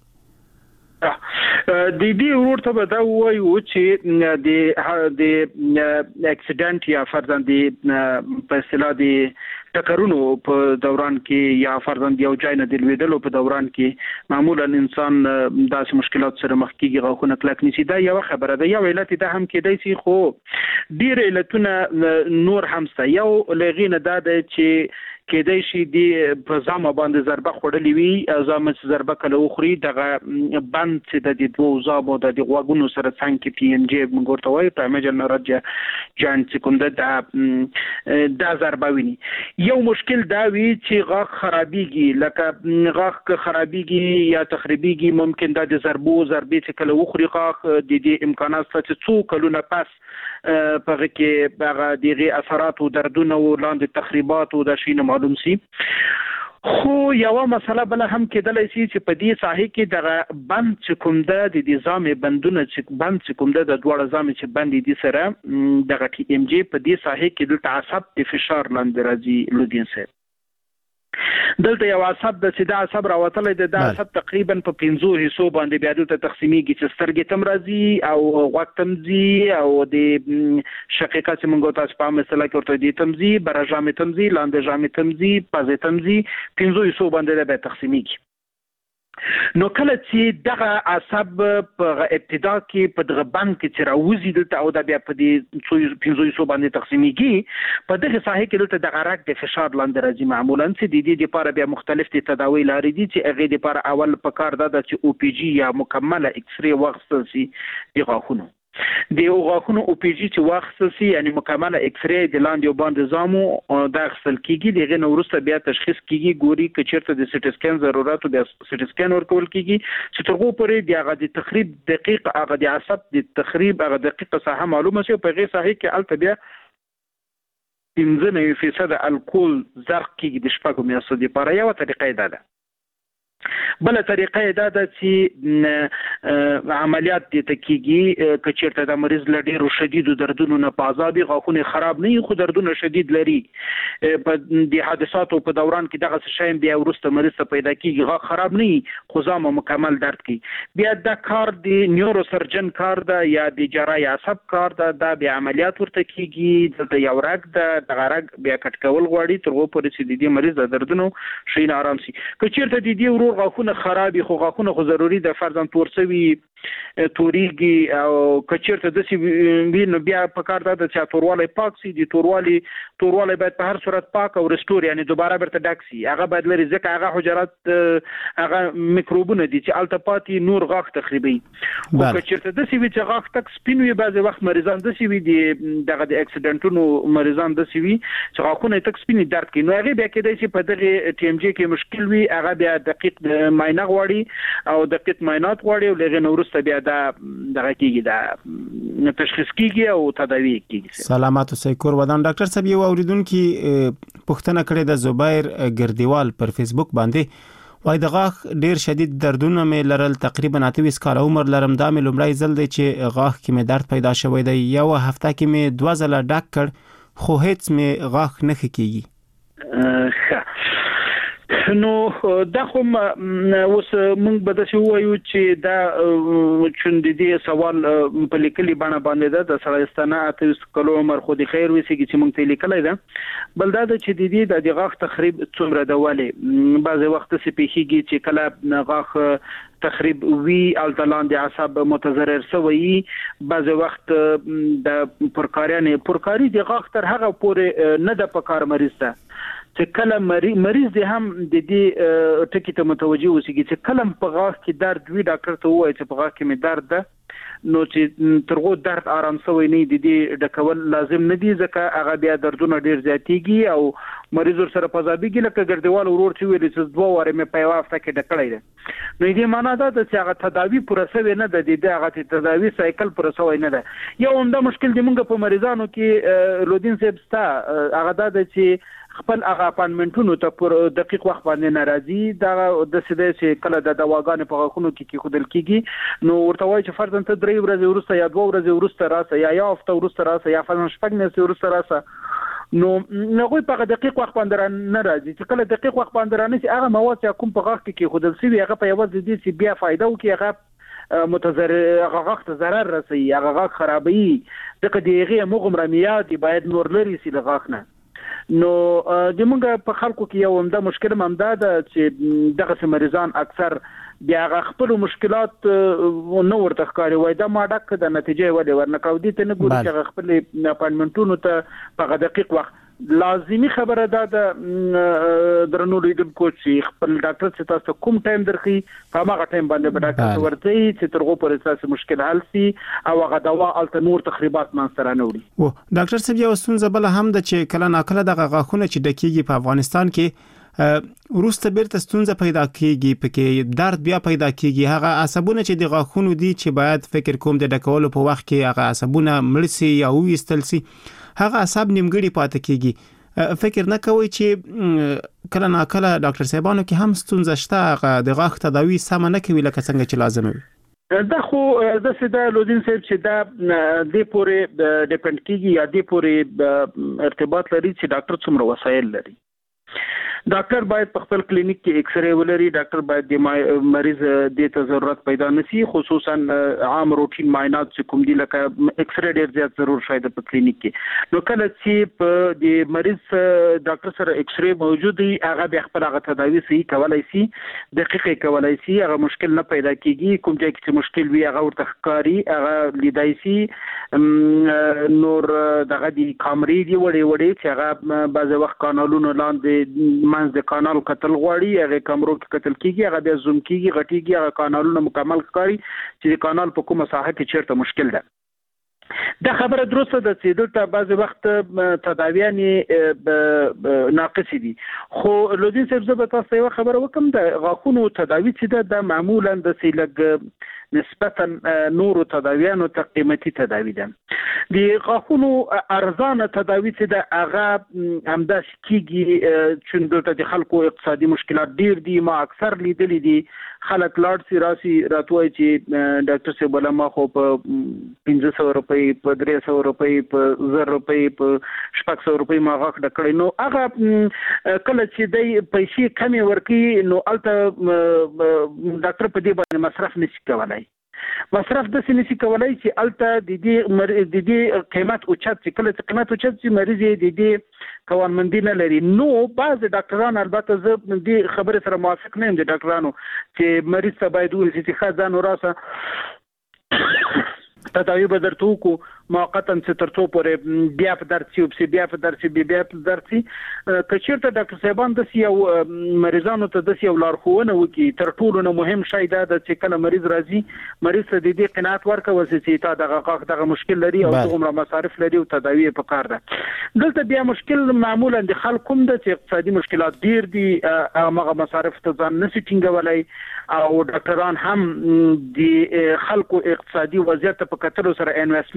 د دې ورته به دا وایو چې د اکسیډنټ یا فرضاً په اصطلاح د ټکرونو په دوران کې یا فرضاً یو ځای نه د لویدلو په دوران کې معمولا انسان داسې مشکلات سره مخ کیږي، غاښونه کلک نیسي. دا یو خبره ده. یو علت ده هم کېدای شي، خو ډیر علتونه نور هم شته. یو لغینه ده چې کېدای شي د په ځامه باندې ضربه خوړلې وي، ځامه چې ضربه کله وخوري دغه بند چې د دوه ځامو د غوږونو سره څنګه پی ام جی موږ ورته وایو پرمیجر نرجه جاینټ سکونده دا ضربه ویني. یو مشکل دا وی چې غاښ خرابېږي، لکه غاښ خرابېږي یا تخریبېږي، ممکن دا د ضربې چې کله وخوري غاښ د دې امکانات چې څو کلونه پس په کې هغه دغه اثرات او دردونه او لاندې تخریبات او د شینه معلوم سي. خو یو مسله بل هم کېدلای شي چې په دې ساحه کې دغه بند چې کوم ده د دې ځامې بندونه چې بند چې کوم ده د دوړه ځامې چې بند دي سره دغه ټي ام جی په دې ساحه کې د تعصب د فشار لاندې راځي. لودین صاحب دلته یو عصب د سیده عصب راوتلی د عصب تقریبا په 15 حصو باندې بیا دلته تقسیمیږي چې سترګې تم راځي او غوږ تم ځي او د شقیقه چې موږ تاسو په مثلا کې ورته دي تم ځي، برجامې تم ځي، لاندې جامې تم ځي، پزې تم ځي، 15 حصو باندې به تقسیمیږي. نو کله چې دغه عصب په ابتدا کې په دغه بند کې چې راوځي دلته او دا بیا په دې 15 حصو باندې تقسیمیږي، په دغه ساحه کې دلته دغه رګ د فشار لاندې راځي. معمولا چې د دې لپاره بیا مختلف تداوی لري دي چې هغه لپاره اول په کار ده چې او پی جی یا مکمله ایکس ری واخیستل شي د غاښونو. د غاښونو او پی جی چې واخیستل شي یعنی مکمله ایکس ری د لاندې باندې زامو دا اخیستل کیږي، دغه نو وروسته بیا تشخیص کیږي، ګوري چې چیرته د سټي سکین ضرورت او د سټي سکین ورکول کیږي چې ترغو پرې د هغه د تخریب دقیق هغه د عصب د تخریب هغه دقیقه ساحه معلومه شي. په غیر صحیح کې البته بیا 15% الکول زرق کیږي د شپږو میاشتو لپاره. یو طریقه ده. بل طریقه دا ده چې عملیات دي تکیږي که چیرته د مریض له ډیرو شدیدو دردونو نه په عذابي غاښونه خراب نه خو دردونه شدید لري، په د حادثاتو په دوران کې دغه شی بیا ورسته مریض ته پیدا کیږي غاښ خراب نه خو ځامه مکمل درد کوي. بیا دا کار د نیورو سرجن کار ده یا د جراحي عصب کار ده، دا بیا عملیات ورته کیږي. دلته یو رګ ده، دغه رګ بیا کټ کول غواړي تر هغه پورې چې د دې مریض د دردونو شي نه آرام شي. که چیرته د دې غاښونه خرابي خو غاښونه خو ضروري ده فرضاً تورسوي توریږي او کچیرته د سی وینو بیا په کار ده چې توروالی پاک سي. د توروالی باید په هر صورت پاک او رستور یعنی دوباره برته ډک سي. هغه باید لري ځکه هغه حجرات هغه میکروبونه دي چې التپاتي نور غاښ تخریبي. او کچیرته د سی وی چې غاښ تک سپین وي بعضي وخت مریضان د سی وی دغه د اکسیډنټونو مریضان د سی وی چې غاښونه تک سپین درد کوي، نو هغه بیا کېدای شي په دغه ټي ام جی کې مشکل وي. هغه بیا دقیق معاینه غواړي او دقیق معاینات غواړي او لغه نورسته بیا دغه کېږي دا تشخیص کېږي او تداوی کېږي. سلامات اوسئ کور ودان. ډاکټر صاحب یو اوریدونکو پوښتنه کړې د زبیر ګردیوال پر فیسبوک باندې وای د غاښ ډیر شدید دردونه مې لرل، تقریبا 28 کال عمر لرم. دا مې لومړی ځل دی چې غاښ کې مې درد پیدا شوی دی. یو هفته کې مې 2 ځله ډاک کړ خو هیڅ مې غاښ نه کیږي. نو دا خو اوس موږ به د شو وایو چې دا چوندې دي سوال په لیکلي باندې ده د سړیستانه 28 کال عمر خو د خیر وسی چې موږ ته لیکلای ده. بل دا چې د دې د غاښ تخریب څومره د والي بعض وخت سپیخيږي چې کله غاښ تخریب وی التلان د اعصاب متضرر شوی، بعض وخت د پرکاری د غاښ تر هغه پورې نه د پکار مریض ته چې کله مریض دی هم د دې ټکی ته متوجه وسیږي چې کله په غاښ کې درد وی ډاکټر ته وایي چې په غاښ کې مې درد ده، نو چې ترغو درد آرام شوی نه د دې ډکول لازم نه دي ځکه هغه بیا دردونه ډیر زیاتیږي او مریض سره پزابیږي لکه ګرځوال ورور چې ویل چې 2 واره مې په واسطه کې ډکړی ده. نو دې معنا دا چې هغه تداوی پروسه نه ده، د هغه تداوی سایکل پروسه نه ده. یو اونده مشکل دی موږ په مریضانو کې لودین صاحب ستا هغه دا چې خپل هغه اپاینټمنټونو ته پر دقیق وخت باندې ناراضي دا د سده چې کله د دواګانو په غوښنو کې خودل کیږي، نو ورته وایي چې فرضاً ته 3 ورځې ورسته یا 2 ورځې ورسته راسه یا هفته ورسته راسه یا فرضاً 6 میاشتې ورسته راسه، نو هغه په دقیق وخت باندې نه راځي. چې کله دقیق وخت باندې رانه چې هغه مواد چې کوم په غوښ کې خودل سي هغه په یوه ځدي چې بیا فائدہ وکي هغه متضرر هغه غوښ ته ضرر رسي، هغه غوښ خرابوي، دغه دیغه مغمرمیات باید نور لري سي لغاښ نه. نو د موږ په خلکو کې یو همدا مشکل ممدا ده چې دغه مریضان اکثر بیا خپل مشکلات نو ورته ښکاري وای دا ما ډک د نتیجې ولې ورنکاو دي ته نه ګوري چې خپل اپاینټمنټونو ته په دقیق وخت لازمی خبره ده درنو لیدونکو چې خپل ډاکټر څخه تاسو کوم ټایم درخي په هغه ټایم باندې به ډاکټر ورته چې ترغو پر اساس مشکل حل سي او هغه دوا التنور تخریبات منځ نه وړي. و ډاکټر صاحب یو ستونزه بل هم د چې کله ناکله د غاښونه چې ډکیږي په افغانستان کې وروسته بیرته ستونزه پیدا کیږي، پکې درد بیا پیدا کیږي. هغه عصبونه چې د غاښونو دي چې باید فکر کوم د ډکولو په وخت کې هغه عصبونه مړسي یا وېستل سي، هغه عصب نیمګړي پاتې کیږي. فکر نه کوي چې کله ناکله ډاکټر صاحبانو کې هم ستونزه شته هغه د غاښ تداوی سم نه کوي لکه څنګه چې لازم وي؟ دا خو د سیدا لودین صاحب چې دا د پورې ډیپند کیږي یا د پورې ارتباط لري چې ډاکټر څومره وسایل لري. ډاکټر باید په خپل کلینیک کې ایکس ری ولري، ډاکټر باید د مریض د ته ضرورت پیدا نشي، خصوصا عام روټین معاینات چې کوم دي لکه ایکس ری ډیر زیات ضرور شاید په کلینیک کې. نو کله چې په د مریض ډاکټر سره ایکس ری موجود وي هغه به خپل هغه تداوی صحیح کولای شي، دقیق کولای شي، هغه مشکل نه پیدا کیږي. کوم ځای کې مشکل وي هغه ورته ښکاری، هغه لیدای شي. نور دغه د کامرې دی وړي چې هغه بعض وخت کانالونو لاندې منځ د کانال قتل غواړي، هغه کمرو کې قتل کیږي، هغه بیا زوم کیږي، غټیږي، هغه کانالونه مکمل ښکاري چې د کانال په کومه ساحه کې چیرته مشکل ده. دا خبره درسته ده چې دلته بعض وخت تداویانې ناقص دي، خو لودین صاحب زه به تاسو یو خبره وکم د غاښونو تداوی چې ده معمولا د سیلګ نسبتا نورو تداویانو ته قیمتي تداوی ده. د غاښونو ارزانه تداوی چې ده هغه همداس کیږي چې دلته د خلکو اقتصادي مشکلات ډیر دي. ما اکثر لیدلې دي خلک لاړ سي راسي راتوي چې ډاکټر صاحب ولا ما خو په 1500 روپۍ په 300 روپۍ په 1000 روپۍ په 600 روپۍ ما غاښ ډکړی، نو هغه کله چې د پیسې کمی ورکی نو الته ډاکټر په دې باندې مصرف نشي کولای. مصرف د سینې کولای چې الته د دې قیمت اوچت چې کله چې قیمت اوچت چې مریض د دې توانمندي نه لري. نو بعض ډاکټران البته زه دې خبره سره موافق نه یم د ډاکټرانو چې مریض ته باید وایي چې خزانه راسه تداوی به درته وکړو موقتا چې ترڅو پورې بیا په درسي او بیا په درسي بیا په درسي که چیرته ډاکټر صاحبان د یو مریضانو ته د یو لارښوونه وکړي. تر ټولو نه مهم شی دا ده چې کله مریض راځي مریض ته د دې قناعت ورکول چې تا دغه غاښ دغه مشکل لري او څومره مصارف لري او تداوی په کار ده. دلته بیا مشکل معمولا د خلکو هم د اقتصادي مشکلات ډیر دي، هغه مصارف ته ځان نشي ټینګولای او ډاکټران هم د خلکو اقتصادي وضعیت په کتلو سره انویسټمنټ زیات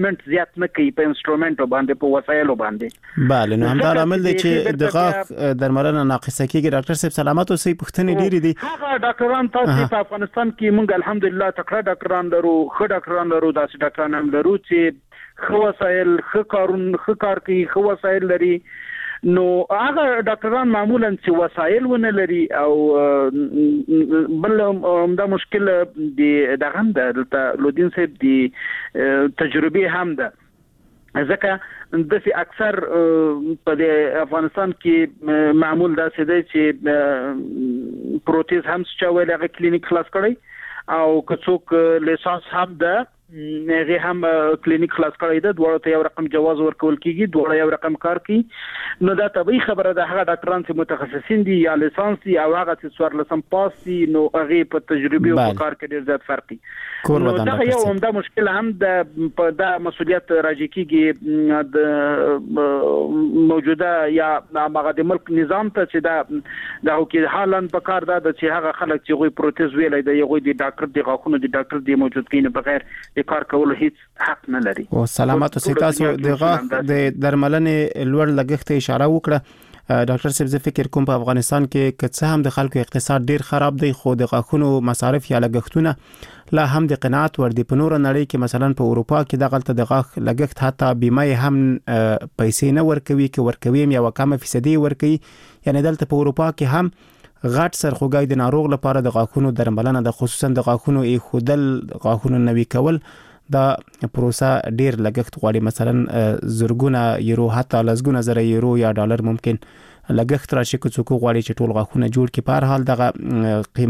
محدودیت نه کوي په انسټرومنټو باندې په وسایلو باندې. بله نو همدا عامل دی چې د غاښ درملنه ناقصه کیږي. ډاکټر صاحب سلامت اوسئ. پوښتنې ډېرې دي. هغه ډاکټران تاسو په افغانستان کې موږ الحمدلله تکړه ډاکټران لرو، ښه ډاکټران لرو، داسې ډاکټران هم لرو چې ښه وسایل، ښه کار کوي، ښه وسایل لري. نو هغه ډاکټران معمولا چې وسایل ونه لري او بل دا مشکل دی دغه هم د لودین صاحب دی تجربه هم ده، ځکه د اکثر په افغانستان کې معمول دا څه دی چې پروتیز هم چې ویل هغه کلینیک خلاص کړی او که څوک لیسانس هم ده هغه هم کلینیک خلاص کړی ده، دواړو ته یو رقم جواز ورکول کیږي، دواړه یو رقم کار کوي. نو دا طبيعي خبره ده هغه ډاکټران چې متخصصین دي یا لیسانس دي او هغه چې څوارلسم پاس دي نو هغه په تجربه او کار کې ډیر زیات فرق دي. نو دا یو همدا مشکل هم د مسؤلیت راځي کیږي د موجوده یا هغه د ملک نظام ته چې دا کې حالن په کار ده چې هغه خلک چې غوي پروتیز ویلای دی غوي د ډاکټر د غاښونو د ډاکټر د موجودګۍ نه بغیر د کار کولو هیڅ حق نه لري. او سلامت اوسئ. تاسو د غاښ د درملنې لوړ لګښت اشاره وکړه. ډاکټر صاحب زه فکر کوم په افغانستان کې که څه هم د خلکو اقتصاد ډیر خراب دی خو د غاښونو مصارف یا لګښتونه لا هم د قناعت ور دي. په نور نړۍ کې مثلا په اروپا کې دغلت د غاښ لګښت حتی بیمه هم پیسې نه ورکوي، کې ورکوي یا کم فیصدي ورکوي. یعنی دلته په اروپا کې هم غټ سرخوږی د ناروغ لپاره د غاښونو درملنه د خصوصا د غاښونو ایښودل، غاښونو نوي کول دا پروسه ډیر لګښت غواړي. مثلا زرګونه یورو حتی لزګونه زره یورو یا ډالر ممکن لګښت راشي که څوک غواړي چې ټول غاښونه جوړ کړي. په هر حال دغه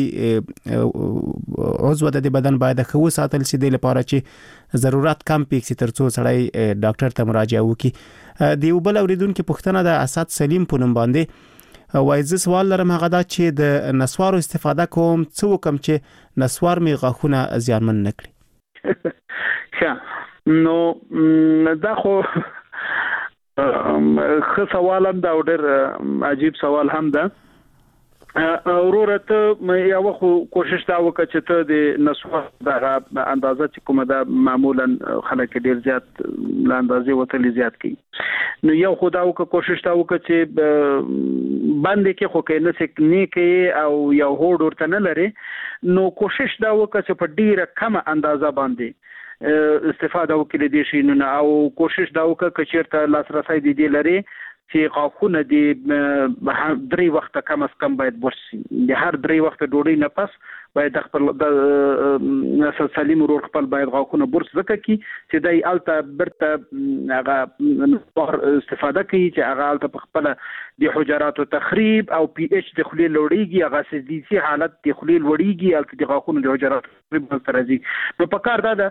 قیمتي عضو د بدن باید خو ساتل شي د لپاره چې ضرورت کم پیښ ترڅو سړی ډاکټر ته مراجعه وکړي. دی بل اوریدونکو پوښتنه د اسد سلیم په نوم باندې وایي سوال لرم هغه دا چې د نسوارو استفاده کوم څه وکم چې نسوار می غاښونه زیانمن نکړي. نو دا خو خو سوال هم دا ډېر عجیب سوال هم ده. ورورته یو خو کوشش دا وکړه چې ته د نسوار د اندازه چې کومه ده معمولا خلک ډېر زیات لاندازې وتلې زیات کوي. نو یو خو دا وکړه کوشش دا وکړه چې باندې کې خو کې نه سکنی کې او یو هوډ ورته نه لري. نو کوشش دا وکړه چې په ډیره کم اندازه باندې استفاده وکړي دي شي. نو او کوشش دا وکړه چې چیرته لاسرسي دي لري چې غاښونه د 3 وخت کم از کم باید برس شي. د هر 3 وخت ډوډۍ نه پس باید خپل د سلیم ورور خپل باید غاښونه برس وکړي چې دای الته برته هغه استفاده کوي چې هغه الته په خپل د حجراتو تخریب او پی ایچ د خلیل لوړیږي، هغه سديسي حالت د خلیل وړیږي الته د غاښونو د حجراتو تخریب سره راځي. نو په کار دا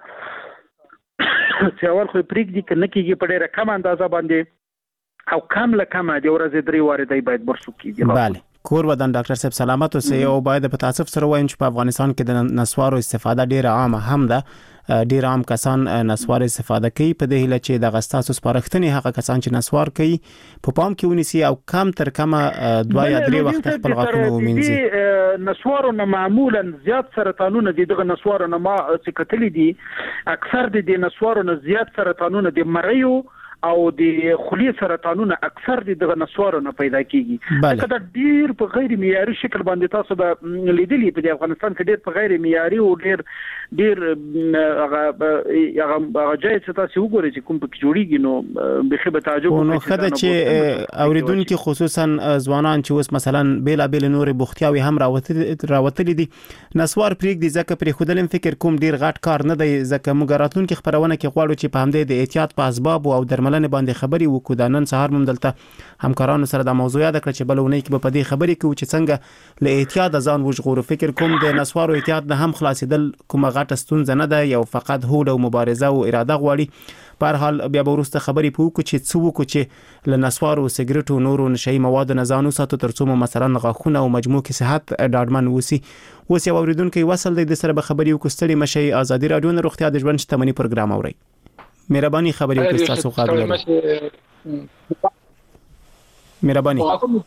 چې اول خو پریک دي کنه کېږي په ډیره کم اندازه باندې او کم له کم د ورځې 3 واره دی باید برسو کیږي. بله کور ودان ډاکټر صاحب سلامت اوسئ. او باید په تاسف سره وایم چې په افغانستان کې د نسوارو استفاده ډیره عامه هم ده. ډیر عام کسان نسوار استفاده کوي په دې هیله چې د غستاسو سپارښتنې هغه کسان چې نسوار کوي په پام کې ونیسي او کم تر کمه 2 یا 3 وخت خپل غاښونه ومینځي. نسوارو نه معمولا زیات سرطانونه دغه نسوارو نه ما چې کتلې دي اکثر د نسوارو نه زیات سرطانونه د مریو او د خلی سرطانونه اکثر دغه نسوارو نه پیدا کیږي. دا ډیر په غیر معیاري شکل باندې تاسو به لیدلې په افغانستان کې ډیر په غیر معیاري او ډیر هغه ځای چې تاسو وګورئ چې کوم پکې جوړیږي نو به به تعجب نو خدای چې اوریدونکو خصوصا ځوانان چې اوس مثلا بیل نور بوختیاوي هم راوتلې دي نسوار پریک دي ځکه پرې خودلم فکر کوم ډیر غټ کار نه دی ځکه موږ راتلونکو خبرونه کې غواړو چې په همدې د احتیاط په اسباب او درملنه باندې خبري وکړو. د نن سهار موږ دلته همکارانو سره د موضوع یاد کړ چې بلونه کې په دې خبري کوي چې څنګه له احتیاط ځان وژغورو. فکر کوم د نسوارو احتیاط نه هم خلاصیدل کومه غټه ستونزه نه ده، یو فقط هوډ او مبارزه او اراده غواړي. په هر حال بیا به وروسته خبرې پوکو چې څه وکړو چې له نسوارو سیګریټو نورو نشئی موادو نه ځان وساتو ترڅو مثلا غاښونه او مجموع کې صحت ډاډمن وسی. اوس یو اوریدونکو وصل دی د سره به خبرې وکړو. ستړي مشي ازادي رادیو نه روغتیا د ژوند شتمنۍ پروګرام اوري. مهرباني خبرې وکړئ تاسو قابل مهرباني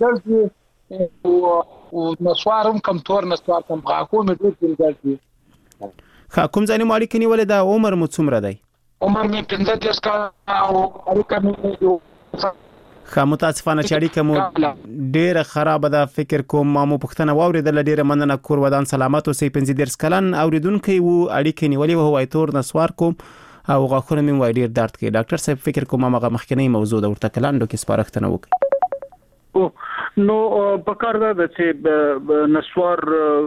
او نسوارم کم تور نسوار کم غاښو مې ډېر ګرځي. کوم ځای مالک نیولې دا عمر مو څومره دی؟ عمر مې 15 کاله او اړیکه مې متاسفانه چې اړیکه مو ډیره خراب ده. فکر کوم ما مو پښتنه واوریدل. ډیره مننه. کور ودان سلامت اوسئ. 15 کلن اوریدونکو وو اړیکه نیولې وو وای تور نسوار کوم او غاښونه مې وای ډیر درد کوي. ډاکټر صاحب فکر کوم هغه مخکنی موضوع د ورته کلاندو کې سپارښتنه وکړي. نو پکار دا چې نسوار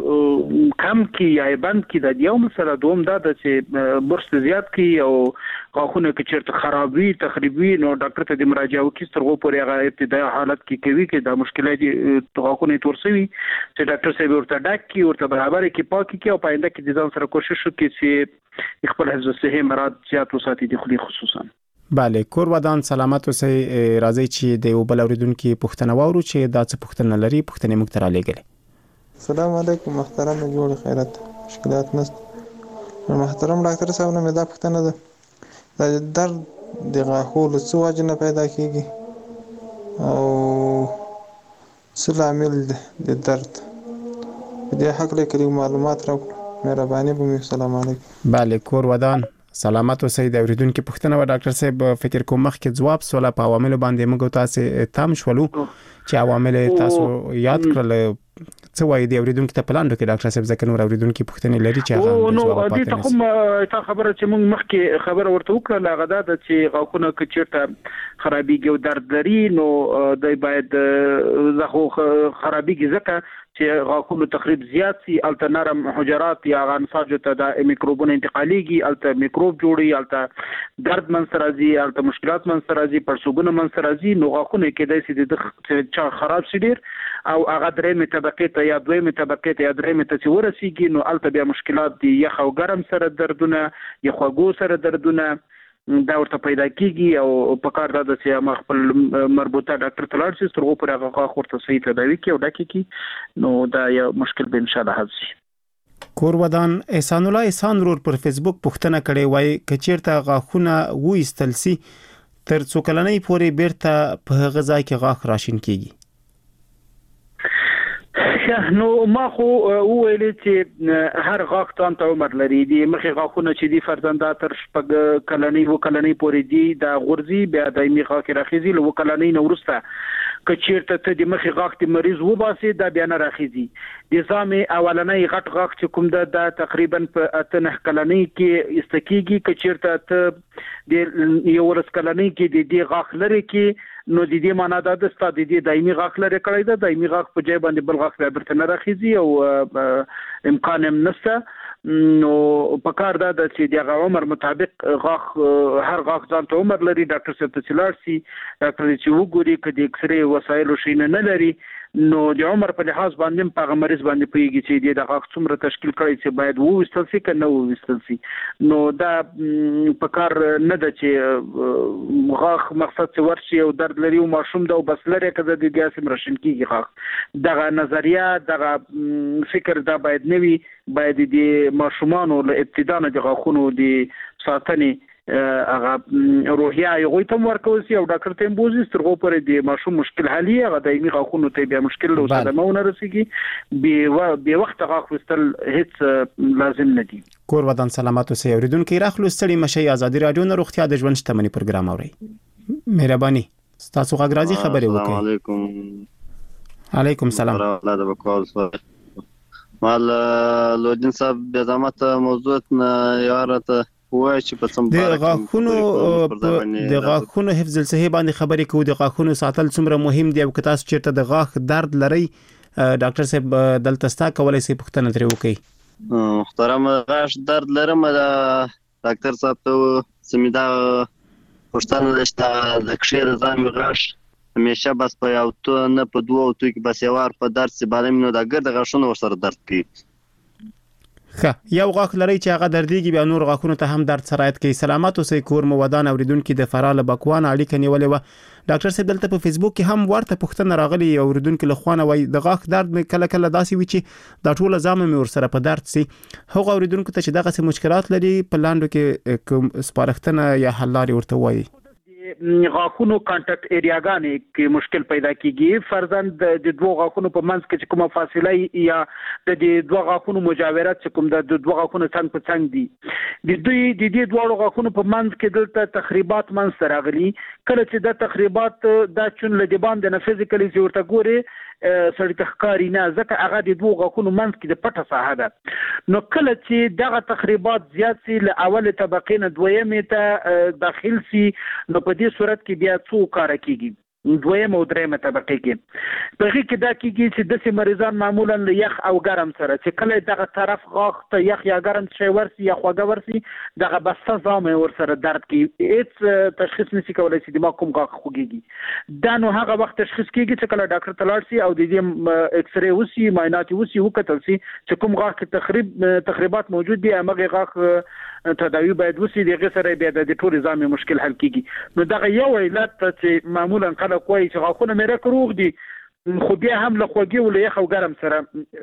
کم کی یا بند کی د یو مسله دوم دا چې برس زیات کی او غاښونه کې چیرته خرابوي تخریبي نو ډاکټر ته د مراجعه وکړي ترغو پورې هغه ابتدایي حالت کې کوي کې د مشکلات غاښونه تورسوي چې ډاکټر صاحب ورته ډاک کی ورته برابر کی پاکي کی او پاینده کې د ځان سره کوشش وکړي چې خپل حفظ صحي مراد زیات وساتي د خلی خصوصا. بله کور ودان سلامت اوسئ. راځي چې د یو بل اوریدونکو پوښتنه واورو چې دا څه پوښتنه لري. پوښتنه موږ ته را لېږلې. السلام علیکم محترم جوړ خیرت مشکلات نشته. محترم ډاکټر صاحب نه مې دا پوښتنه ده د درد د غاښونو له څه وجې نه پیدا کیږي او څه لامل د درد په دې حق لري معلومات راکړو مهرباني به مې. السلام علیکم. بله کور ودان سلامت اوسئ. د اوریدونکو پوښتنه و ډاکټر صاحب فکر کوم مخکې جواب سوال په عوامل باندې موږ تاسو تام شولو چې عوامل تاسو یاد کړل. څه وایي د اوریدونکو ته پلاندو کې ډاکټر صاحب ځکه نور اوریدونکو پوښتنې لري چې هغه نو دې ته کوم تا خبره چې موږ مخکې خبره ورته وکړه هغه دا چې غاښونه کې چیرته خرابېږي او درد لري نو د باید زخو خرابېږي ځکه چې غاښونو تخریب زیات سي الته نرم حجرات یا غنساج ته د میکروبونو انتقاليږي الته میکروب جوړي الته درد منځ راځي الته مشکلات منځ راځي پړسوبونه منځ راځي نو غاښونه کې د سې د خراب شي ډیر او هغه درېمه طبقه ته یا دویمه طبقه ته یا درېمه ته ورسیږي نو الته بیا مشکلات دي یخ او ګرم سره دردونه یا خوږو سره دردونه دا ورته پیدا کیږي او په کار دا چې ما خپل مربوطه ډاکټر ته لاړ شي ترغو پر هغه غاښ ورته صحیح تداوي کوي او ډاکي کی نو دا یو مشکل به ان شاء الله حل شي. کور ودان احسان الله احسان رور پر فیسبوک پوښتنه کړې وای کچیرته غاښونه وېستل سي تر څو کلنۍ پورې بیرته په غذا کې غاښ راشین کیږي. نو ما خو ویل چې هر غاښ ته عمر لري دي مخې غاښونه چې دي فرزنده تر شپږ کلنۍ و کلنۍ پورې دي دا غورځي بیا دایمي غاښ راخیزي لو کلنۍ نو ورسته کچیرته ته د مخې غاښ د مریض و باسي دا بیا نه راخیزي نظام اولنۍ غټ غاښ چې کوم دا تقریبا په 8 کلنۍ کې استکیږي کچیرته ته د یو ورځ کلنۍ کې د دې غاښ لري کې نو د دې معنا دا د ستاسو د دایمي غاښ لري کړی دا دایمي غاښ په ځای باندې بل غاښ برته نه راخیزي او امکان هم نشته نو په کار دا چې د عمر مطابق غاښ هر غاښ ځان ته عمر لري ډاکټر صاحب ته چلاړ سي ډاکټر چې وګوري کدي اکسرې وسایل شي نه لري نو د عمر په لحاظ باندې په مریض باندې پیږي چې د غاښ څومره تشکیل کړی چې باید وستل سي کنه وستل سي نو دا په کار نه ده چې غاښ مقصد څه ورشي او درد لري او ماشوم دا بس لري کده د ګاسم راشن کیږي غاښ دغه نظریه دغه فکر دا باید نوي باید د ماشومانو له ابتدا نه د غاښونو د ساتنې هغه روحیه یو ته ورکول سي او ډاکټر ته بوزي سترغو پر د ماشوم مشکل حلي هغه دایمي غاښونو ته بیا مشکل له صدمه ونه رسیږي به وخت غاښ وستل هیڅ لازم نه دي. کور ودان سلامت اوسئ. اوریدونکو راخلو ستړي مشي ازادي رادیو نه روغتیا د ژوند شتمنۍ پروګرام اوري. مهرباني تاسو غږ راځي خبرې وکړئ. السلام علیکم. علیکم السلام. الله د وکول مال لودین صاحب د زمات موضوع نه یارته وای چې په څم د غاښونو حفظ الصحه باندې خبرې کوو. د غاښونو ساتل څومره مهم دی او که تاسو چیرته د غاښ درد لري ډاکټر صاحب دلته ستا کولای شي پوښتنه ترې وکړي. محترم غاښ درد لرم دا ډاکټر صاحب ته سمیدا پوښتنه دشته د کښې د ځان غاښ همیشه بس په یو تو نه په دوه او تو کې بس یو ور په درد سي باندې نو دا ګرد غاښونه ورسره درد کوي. یو غاښ لري چې هغه درديږي بیا نور غاښونو ته هم درد سرایت کوي. سلامت اوسئ. کور مو ودان اوریدونکو د فراله بکوان اړیکه نیولې و ډاکټر صاحب دلته په فیسبوک کې هم ورته پوښتنه راغلي اوریدونکو له خوانه وای د غاښ درد مې کله کله داسي وي چې دا ټول ځام مې ورسره په درد سي. هغه اوریدونکو ته چې دغه څه مشکلات لري په لاندو کې کوم سپارښتنه یا حل لارې ورته وایي. غاښونو کانټاکټ ایریاګانې کې مشکل پیدا کیږي فرضاً د دوه غاښونو په منځ کې کومه فاصله یا د دوه غاښونو مجاورت چې کوم د دوه غاښونو څنګ په څنګ دي د دې دوه غاښونو په منځ کې دلته تخریبات منځ ته راغلي کله چې د تخریبات دا چون لدی باندې نه فزیکلی چې ورته ګوري سړی تخکاری نه ځکه هغه د دوه غاښونو منځ کې د پټه ساحه ده نو کله چې دغه تخریبات زیات سي له اول طبقې نه دویمه ته داخل سي نو په دې صورت کې بیا څو کار کیږي دویم او درېمه طبقه کې په هغه کې دا کېږي چې د مریضان معمولا له یخ او ګرم سره چې کله دغه طرف غاښ ته یخ یا ګرم شي ورسي یا خوږه ورسي دغه بسته زامه ور سره درد کوي هیڅ تشخیص نشي کولای چې د ما کوم غاښ خوږيږي دا نو هغه وخت تشخیص کېږي چې کله ډاکټر تلاړ سي او د دې ایکس رې وسی معاینات وسی وکتل سي چې کوم غاښ کې تخریبات موجود دي هغه غاښ تداوی باید وسی دغه سره بیا د ټول زامه مشکل حل کیږي نو دغه یو علت چې معمولا کله کوی چې غاښونه مې راکروغ دي خو بیا هم له خوږې او له یخ او ګرم سره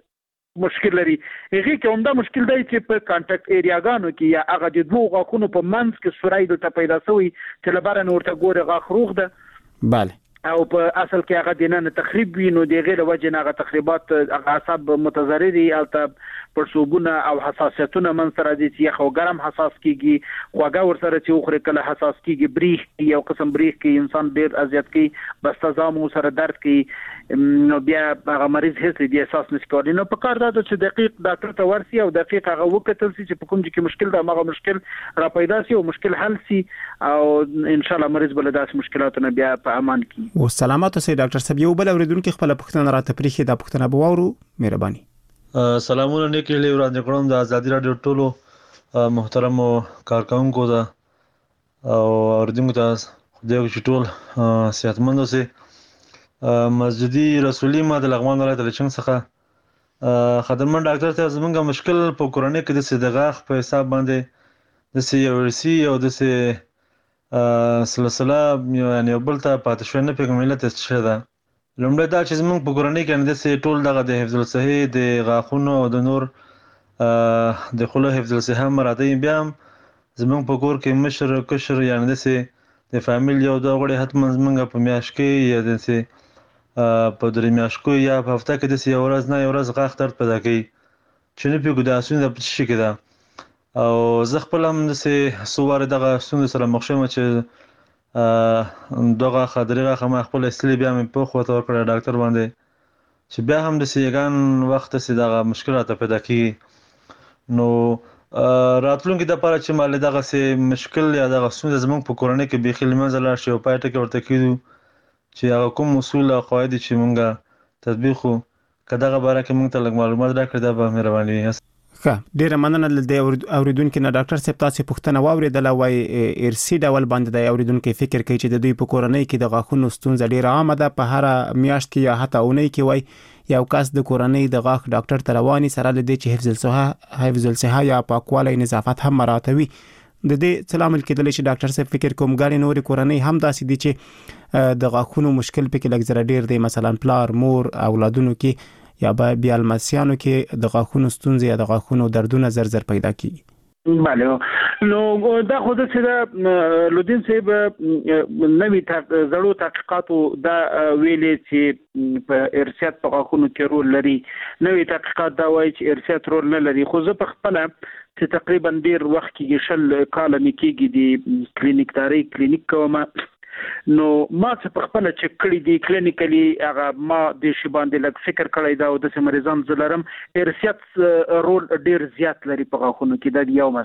مشکل لري هغه کې همدا مشکل دی چې په کانټاکټ ایریاګانو کې یا هغه د دوه غاښونو په منځ کې سورای د پیدا شوی چې لباره نورته ګوره غاښ روغ ده bale او په اصل کې هغه دینه تخریب وي نو د غیر وجه نه هغه تخریبات اعصاب متضرري او ته پرسوبونه او حساسیتونه من سره دي چې خو ګرم حساس کیږي خوګه ور سره چې خو کله حساس کیږي بریخ یو قسم بریخ کې انسان ډیر اذیت کوي بس تزامو سره درد کوي نو بیا هغه مریض هیڅ دې احساس نشي کولای نو په کار دا چې دقیق ډاکټر ته ورسي او دقیق هغه وکتل چې په کوم کې مشکل دا هغه مشکل را پیدا شي او مشکل حل شي او ان شاء الله مریض بل داس مشکلاتونه بیا په امان کی و سلامات اوسئ ډاکټر صاحب یو بل اوریدونکو خپل پوښتنه راته پریخي دا پوښتنه به وورو مهرباني سلامونه نیکه له وړاندې کوم د ازادي رادیو ټولو محترم کارکونکو دا او اوریدونکو ته خدای کو ټول صحتمند اوسئ مسجدي رسولي ما د لغمان ولایت له څنګه څخه خدمت ډاکټر ته زمونږ مشکل په کورونه کې د صدغاخ په حساب باندې د سی ورسي او د سی سلسله یعنی بل ته پاتې شو نه پیغام ملت څه ده لومړی دا چې زمونږ په کورنۍ کې د سي ټول دغه د حفظ الصحه د غاښونو او د نور د خلو حفظ الصحه مرادې بیا زمونږ په کور کې مشر کشر یعنی د سي د فامیل یو د غړي حتم زمونږ په میاش کې یا د سي په درې میاش کې یا په هفته کې د سي ورځ نه ورځ غاښ درد پیدا کوي چې نه پیګو د اسونه په شي کې ده او زه خپل هم د سي سوار دغه سونه سره مخشمه چې دغه خدريغه خمه خپل استلی بیا مې په خو ته کړ ډاکټر باندې چې بیا هم د سیګان وخت سي دغه مشکلات پیدا کیږي نو راتلونکي د لپاره چې مال دغه سي مشکل یا دغه سونه زمونږ په کورنۍ کې به خل منځله شي او پاتې کې ورته کیدو چې هغه کوم اصول او قواعد چې مونږه تطبیق کداغه باره کې مونږ ته لږ معلومات راکړئ دا به مهرباني وي ښه ډیره مننه د اوریدونکو نه ډاکټر صاحب تاسو پوښتنه واوریدله وای ارسی ډول باندې د اوریدونکو فکر کوي چې د دوی په کورنۍ کې د غاښونو ستونزه ډیره عامه ده په هر میاشت کې یا حتی اونۍ کې وای یو کس د کورنۍ د غاښ ډاکټر ته رواني سره لدی چې حفظ الصحه یا پاکوالی نظافت هم مراعاتوي د دې سلام کېدل چې ډاکټر صاحب فکر کوم غاړي نورې کورنۍ هم داسې دي چې د غاښونو مشکل پکې لږ زره ډیر دی مثلا پلار مور اولادونو کې یا بیا المسیانو کې د غاښونو ستونزې یا د غاښونو دردونه زر پیدا کیږي بله نو دا خو د څه لودین صاحب نوې زړو تحقیقاتو دا ویلې چې په ارشاد په غاښونو کې رول لري نوې تحقیقات دا وایي چې ارشاد رول نه لري خو زه په خپل چې تقریبا ډیر وخت کې شل کال مې کېږي د کلینیکداري کلینیک کوم نو ما څه په خپل چې کړی دی کلینیکلی هغه ما د شی باندې لږ فکر کړی دا او د مریضان زلرم ارشاد رول ډیر زیات لري په غاښونو کې دا یو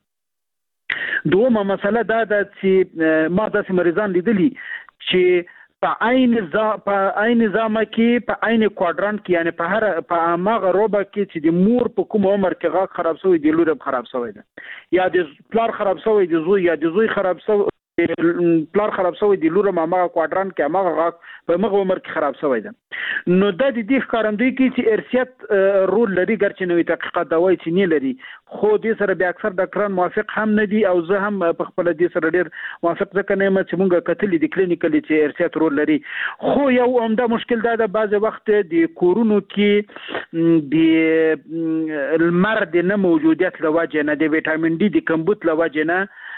مسله دومره مسله دا ده چې ما د مریضان لیدلی چې په عین نظام کې په عین کوادرانت کې یعنی په هغه روبه کې چې د مور په کوم عمر کې غاښ خراب شوی دی لور خراب شوی دی یا د پلار خراب شوی دی زوی یا د زوی خراب شوی پلار خراب شوی دی لور ما کوادرانت کې هغه غاښ په هغه عمر کې خراب شوی دی نو د دې ښکارندوی کې چې ارشاد رول لري ګرچې نوې تحقیقات دا وایي چې نه لري خو دې سره بیا اکثر ډاکټران موافق هم نه دي او زه هم په خپل دې سره ډیر موافق ځکه نه یم چې مونږ کتلې د کلینیکلی چې ارشاد رول لري خو یو عمده مشکل دا د بعض وخت د کورونو کې د المر د نه موجودیت لوجه نه د ویټامین ډي د کمبود لوجه نه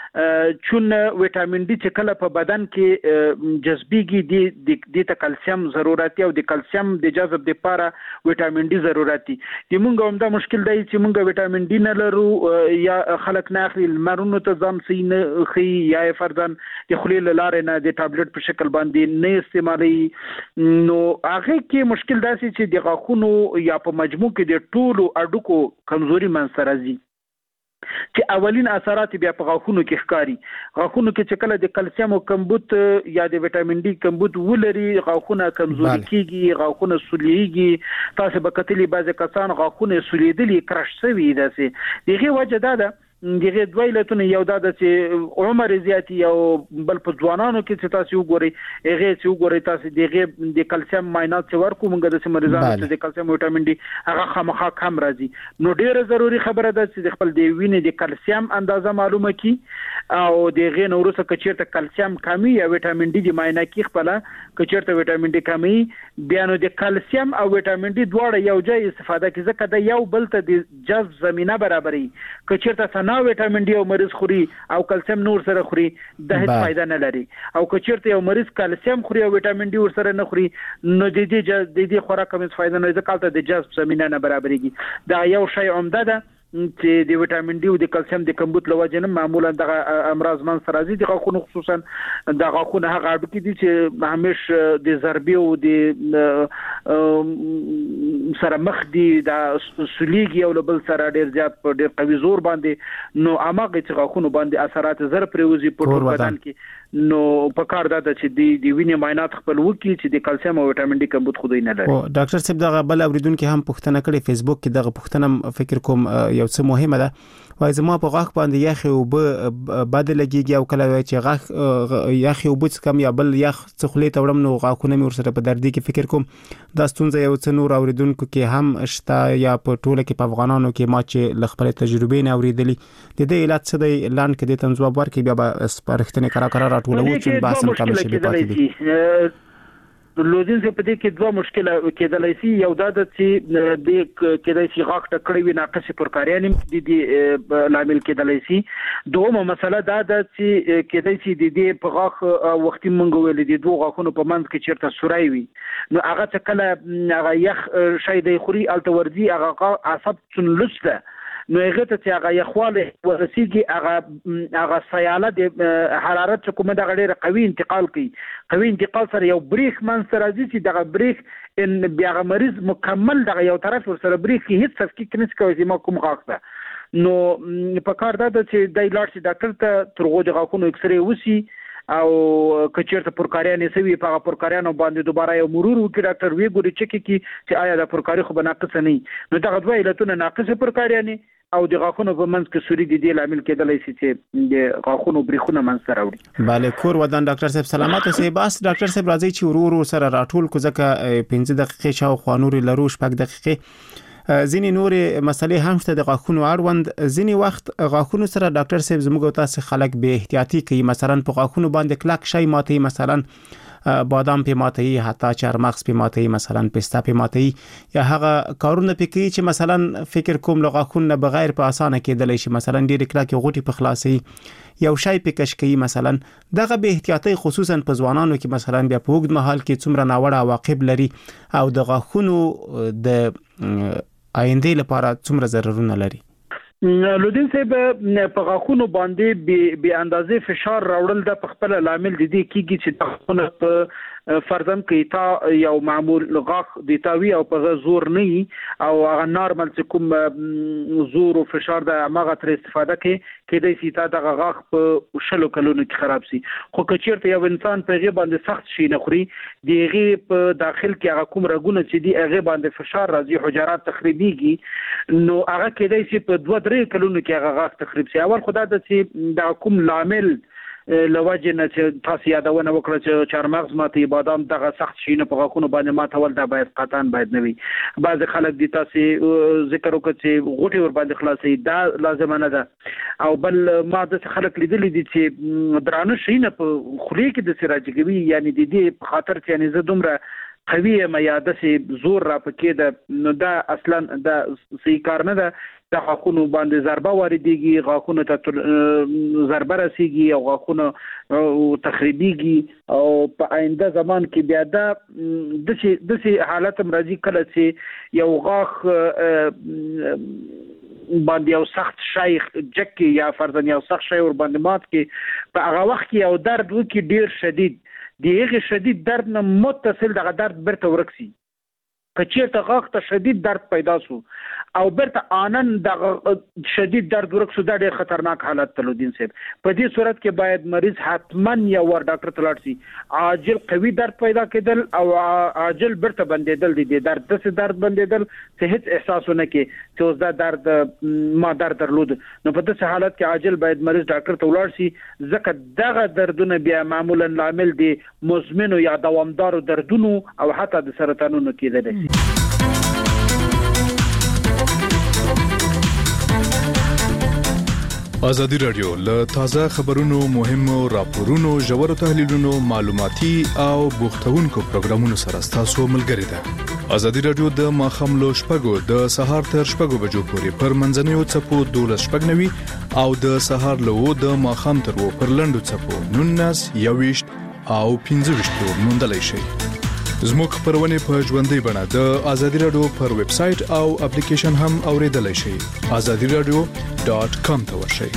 چون وټامین ډي چې کله په بدن کې جذبيږي د کلسیم ضرورت او د کلسیم د جذب لپاره وټامین ډي ضرورت دي موږ هم دا مشکل دی چې موږ وټامین ډي نه لرو یا خلک نه اخلي لمرونو ته ځم سي نه خي یا فرضاً د خلیل لارې نه د ټابلیټ په شکل باندې نه استعمالي نو هغه کې مشکل داسي چې د غاښونو یا په مجموع کې د ټولو اډوکو کمزوري منځ راځي چې اولین اثرات بیا په غاښونو کې ښکاري غاښونو کې چې کله د کلسیم او کمبود یا د وټامین ډي کمبود ولري غاښونه کمزوري کیږي غاښونه سولېږي تاسو به کتلی بعض کسان غاښونه سولېدلي کرش شوي داسې دغه وجه ده دغه دوه علتونه یو دا چې عمر زیاتی او بل په ځوانانو کې چې تاسو وګورئ هغه چې وګورئ تاسو دغه د کلسیم معاینات چې ورکو موږ د مریضانو چې د کلسیم وټامین ډي هغه خامخا کم راځي نو ډیره ضروری خبره ده چې خپل د وینې د کلسیم اندازه معلومه کی او دغه نورسه کچیرته کلسیم کمی یا وټامین ډي د معاینه کې خپل کچیرته وټامین ډي کمی بیا نو د کلسیم او وټامین ډي دواړه یو ځای استفاده کوي ځکه د یو بل ته د جذب زمينه برابرۍ کچیرته نه وټامین ډي او مریض خوري او کلسیم نور سره خوري د هیڅ فائدہ نه لري او کچیرته یو مریض کلسیم خوري او وټامین ډي ور سره نه خوري نو د دې خوراک هم فائدہ نه ځکه د جذب زمينه نه برابرېږي دا یو شی عمده ده چې د وټامین ډي او د کلسیم د کمبود لوجه نه معمولا د امراض من سره راځي د غاښونو خصوصا د غاښونو هغه اډوکې دي چې همیش د ضربې او د سره مخ دي د سولېږي او بل سره ډېر زیات په ډېر قوي زور باندې نو هغه چې غاښونو باندې اثرات زر پرېوزي په ټول بدن کې نو په کار دا چې د وینې معاینات خپل وکړي چې د کلسیم او وټامین ډي کمبود خو دوی نه لري ډاکټر صاحب دغه بل اوریدونکو هم پوښتنه کړې فیسبوک کې دغه پوښتنه فکر کوم یو څه مهمه ده وای زما په غاښ باندې یخ او بد لګیږي او کله چې غاښ یخ او بوڅ کم یا بل یخ څخلې ته وړم نو غاښونه مې ورسره په دردي کې فکر کوم دا ستونزه یو څه نور اوریدونکو کې هم شته یا په ټوله کې په افغانانو کې ما چې لخپل تجربې نه اوریدلې د دې علت څه دی لاند کې د تنځواب ورکې بیا به سپارښتنه قرار راټولو چې باسم کم شي به پاتې دي لودین په دې کې دوه مشکله کېدلای شي یو دا چې د کېدای شي غاښ ټکړې وي ناقص پرکاریان د لامل کېدلای شي دومره مسله دا ده چې کېدای شي د دې په غاښ وختي مونږ ویل دي دوه غاښونو په منځ کې چیرته سورای وي نو هغه چې کله هغه یخ شي د خوري التورزي هغه عصب څنلسته نو هغه ته هغه یخواله ورسیږي هغه سیاله د حرارت کومه د غډېره قوي انتقال کوي قوي انتقال سره یو بریک من سره راځي چې دغه بریک ان بیا مریض مکمل دغه یو طرف ور سره بریک هیڅ تفکیک نه کوي ما کوم غاښ نو په کار دا چې د لاړ شي ډاکټر ته ترغو د غاښونو ایکس ری وسی او کچیرته پرکاریان سوي په پرکاریانو باندې دوباره یو مرور وکړي ډاکټر وی ګوري چې آیا د پرکاری خو بناقص نه نو دغه دوه علتونه ناقص پرکاریان او د غاښونو په منځ کې سوري د دې لامل کېدلای شي چې د غاښونو بریخونه منځ سره وړي bale کور ودان ډاکټر صاحب سلامات اوسئ بس ډاکټر صاحب راځي چې ورور سره راټول کو ځکه 15 دقیقې شاو خوانوري لرو شپږ دقیقې ځینې نورې مسلې هم شته د غاښونو اړوند ځینې وخت غاښونو سره ډاکټر صاحب زموږ تاسو خلک به احتیاطي کوي مثلا په غاښونو باندې کلک شي ماتي مثلا بادام په ماتي حتی چارمغز په ماتي مثلا پسته په ماتي یا هغه کارونه پکې چې مثلا فکر کوم لغاخونه بغیر په اسانه کېدلی شي مثلا ډېر کلک غوټي په خلاصي یو شی په کشکې مثلا دغه به احتیاطي خصوصا په ځوانانو کې مثلا بیا په وګد محل کې څومره ناوړه عواقب لري او د غاښونو د آینده لپاره څومره ضررونه لري لودین صاحب په غاښونو باندې به اندازې فشار راوړل د خپل لامل دي کیږي چې غاښونه په فرضاً کې تا یو معمول غاښ د تاوی او په زور نه او هغه نارمل چې کوم زور او فشار د هغه تر استفاده کېدای شي تا د غاښ په شلو کلونو کې خراب شي خو کچیرته یو انسان په غي باندې سخت شي نه خوري دیغه په داخل کې هغه کوم رګونه چې دی هغه باندې فشار راځي حجرات تخریبيږي نو هغه کېدای شي په 2-3 کلونو کې هغه غاښ تخریب شي اول خدای د چې د کوم لامل لوجه نه چې تاسو یادونه وکړه چې چارمغز ماتي بادام دغه سخت شي نه په غاښونو باندې ماتول دا باید قطعاً باید نه وي بعض خلک دي تاسو ذکر وکړي چې غوټي ور باندې خلاصي دا لازم نه ده او بل ما د خلک لیدلې دي چې درانه شي نه په خولي کې د سراجګوي یعنی د دې په خاطر چې یعنی زه دومره قوي ما یاده سي زور را پکې ده نو دا اصلا دا صحیح کار نه ده د غاښونو باندې ضربه واردېږي، غاښونو ته ضربه رسېږي او غاښونه تخریبېږي او په آینده زمان کې بیا دا داسې حالت هم راځي کله چې یو غاښ باندې یو سخت شی جکي یا فرضاً یو سخت شی ور باندې مات کې په هغه وخت کې یو درد وکړي ډیر شدید، د هغې شدید درد نه متصل دغه درد بیرته ورک شي. که چېرته غاښ ته شدید درد پیدا شو او بیرته آنن دغه شدید درد ورک شو، دا ډېر خطرناک حالت ته لودین صاحب. په دې صورت کې باید مریض حتما یو ور ډاکټر ته لاړ شي. عاجل قوي درد پیدا کېدل او عاجل بیرته بندېدل د درد، داسې درد بندېدل چې هیڅ احساس ونه کړي چې اوس دا درد ما درد درلود. نو په داسې حالت کې عاجل باید مریض ډاکټر ته ولاړ شي، ځکه دغه دردونه بیا معمولا لامل دي مزمنو یا دوامدارو دردونو او حتی د سرطانونو کېدلی شي. ازادي راډیو له تازه خبرونو، مهمو راپورونو، ژورو تحلیلونو، معلوماتي او بوختونکو پروګرامونو سره تاسو ملګری ده. ازادي راډیو د ماخاملو شپږو د سهار تر شپږو بجو پورې پر منځنوي چپو 12:90 او د سهار له د ماخام تر و پر لندو چپو 19 21 او 15 موندلای شي. زموږ خبرونه په ژوندۍ بڼه د ازادي راډیو پر ویب سټ او اپلیکیشن هم اوریدلای شئ. azadiradio.com ته ورشئ.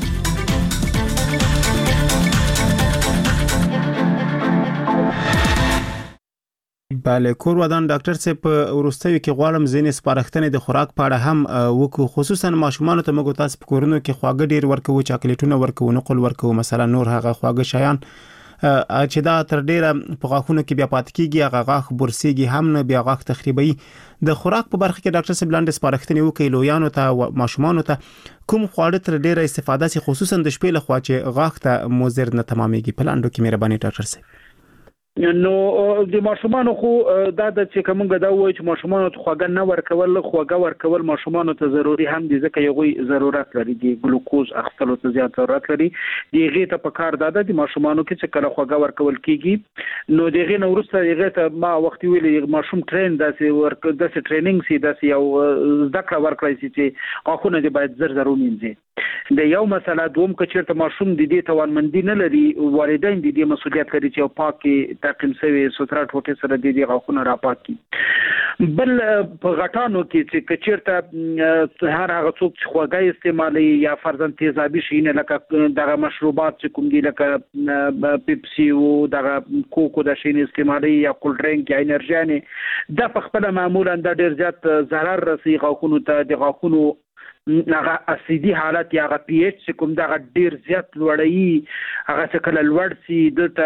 بله کور ودان ډاکټر صاحب ورستوي کې غواړم ځینې سپارښتنې د خوراک په اړه هم وکړو، خصوصا ماشومان ته موږ تاسو په کورونو کې خواږه ډیر ورکو، چاکلیټونه ورکو، نقل ورکو، مثلا نور هغه خواږه شیان چې دا تر ډیره په غاښونو کې بیا پات کیږي، هغه غاښ برسيږي هم نه، بیا غاښ تخریبي. د خوراک په برخه کې ډاکټر صاحب لاندې سپارښتنې وکړي لویانو ته او ماشومان ته کوم خواړه تر ډیره استفاده سي، خصوصا د شپې له خوا چې غاښ ته مضر نه تمامېږي. په لاندو کې مهرباني ډاکټر صاحب. نو د ماشومانو خو دا د چې کومه دا وایي چې ماشومانو ته خواږه نه ورکول، خواږه ورکول ماشومانو ته ضروري هم دي، ځکه یو ضرورت لري د ګلوکوز اخیستلو ته زیات ضرورت لري. دیغه ته په کار داده د ماشومانو کې چې کله خواږه ورکول کیږي نو دیغه نو ورسته دیغه ته ما وخت ویلي ماشوم ټرین داسې ټریننګ سي، داسې یو ذکر ورکړی سي چې غاښونه دې باید زر زر ومینځي. د یو مسله دوم که چیرته ماشوم د دې توانمندي نه لري، والدین د دې مسؤلیت لري چې پاکي تعقیم شوی سترات ټوټه سره د دې غاښونه راپاکي. بل په غټانو کې چې چیرته هر هغه څوک چې خواږه استعمالي یا فرضاً تیزابي شي نه، لکه دغه مشروبات چې کوم دي لکه پیپسي او دغه کوکو د شین استعمالي یا کول ډرینک یا انرژي، دا په خپل معمولا د ډیر زیات ضرر رسي غاښونو ته. د غاښونو هغه اسیدي حالت یا هغه پی ایچ کوم دا ډیر زیات لوړی، هغه څه کله لوړ سي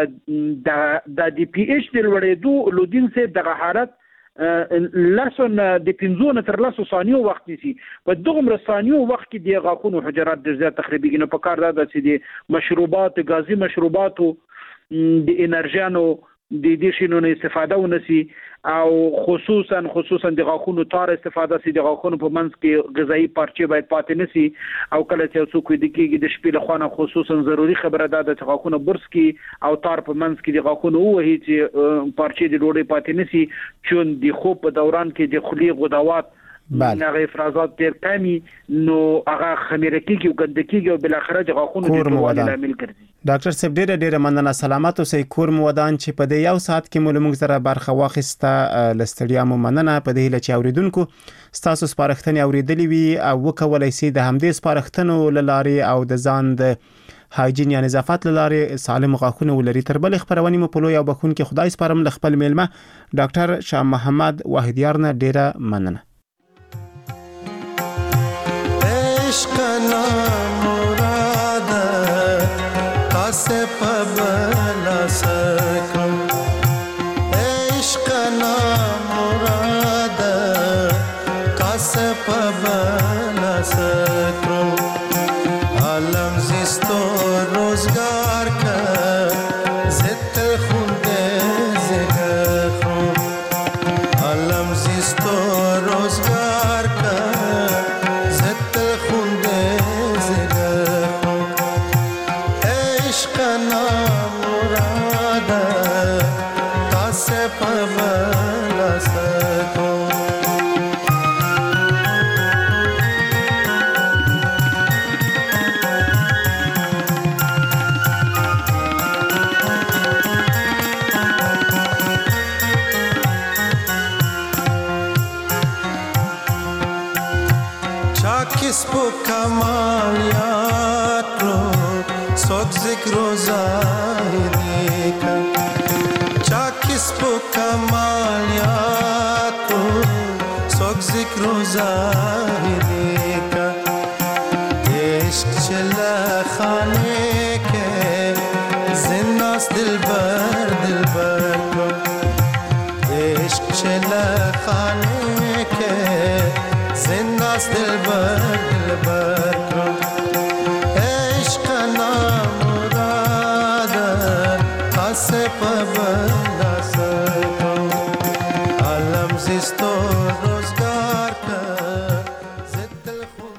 د دی پی ایچ د لوړېدو لودین سي دغه حالت لسون د 15 تر 10 ثانیو وخت نسی. په دغه ثانیو وخت کې د غاښونو حجرات ډیر زیات تخریبي نه، په کار دا چې د مشروبات، غازي مشروبات او د انرژانو د دې شینو نه استفاده ونسی، او خصوصا د غاښونو تار استفاده سي. د غاښونو په منځ کې غذایی پارچې باید پاتې نسی، او کله چې څوک د کېږي د شپې له خوا خصوصا ضروری خبره ده چې غاښونه برس کې او تار په منځ کې د غاښونو وهي چې پارچې د ډوډۍ پاتې نسی، چون د خوب په دوران کې د خلی غدوات هغه افرازات ډېر کمی، نو هغه خمیره کېږي او ګنده کېږي او بل اخر د غاښونو د ټوټې لامل ګرځي. ډاکټر صاحب ډېر مننه، سلامات اوسئ. کور مو ودان چې په دې یو ساعت کې مو موږ سره برخه واخیسته، لستړیا مو مننه. په دې لچ اوریدونکو ستاسو سپارښتنې اوریدلې وي او وکولای شي د همدې سپارښتنو لارې او د ځان د هایجین یا نظافت لارې سالم غاښونه ولري. تر بل خبرونه مو په لوی او بخون کې خدای سپارم ل خپل میلمه ډاکټر شاه محمد واحدیار نه ډېره مننه. عشق مراد کاسه پبلا سکم، عشق مراد کاسه پبلا سکم، عالم زیستو روزگار کا زت خونده زگر خون، عالم زیستو روزگار کا چاکس بو کمالیات رو سوک ذکر و ظاهری کا چاکس بو کمالیات رو سوک ذکر و ظاهری کا عشق چلا خانے کے زنداس دلبر دلبر کو عشق چلا خانے کے زنداس دلبر دلبر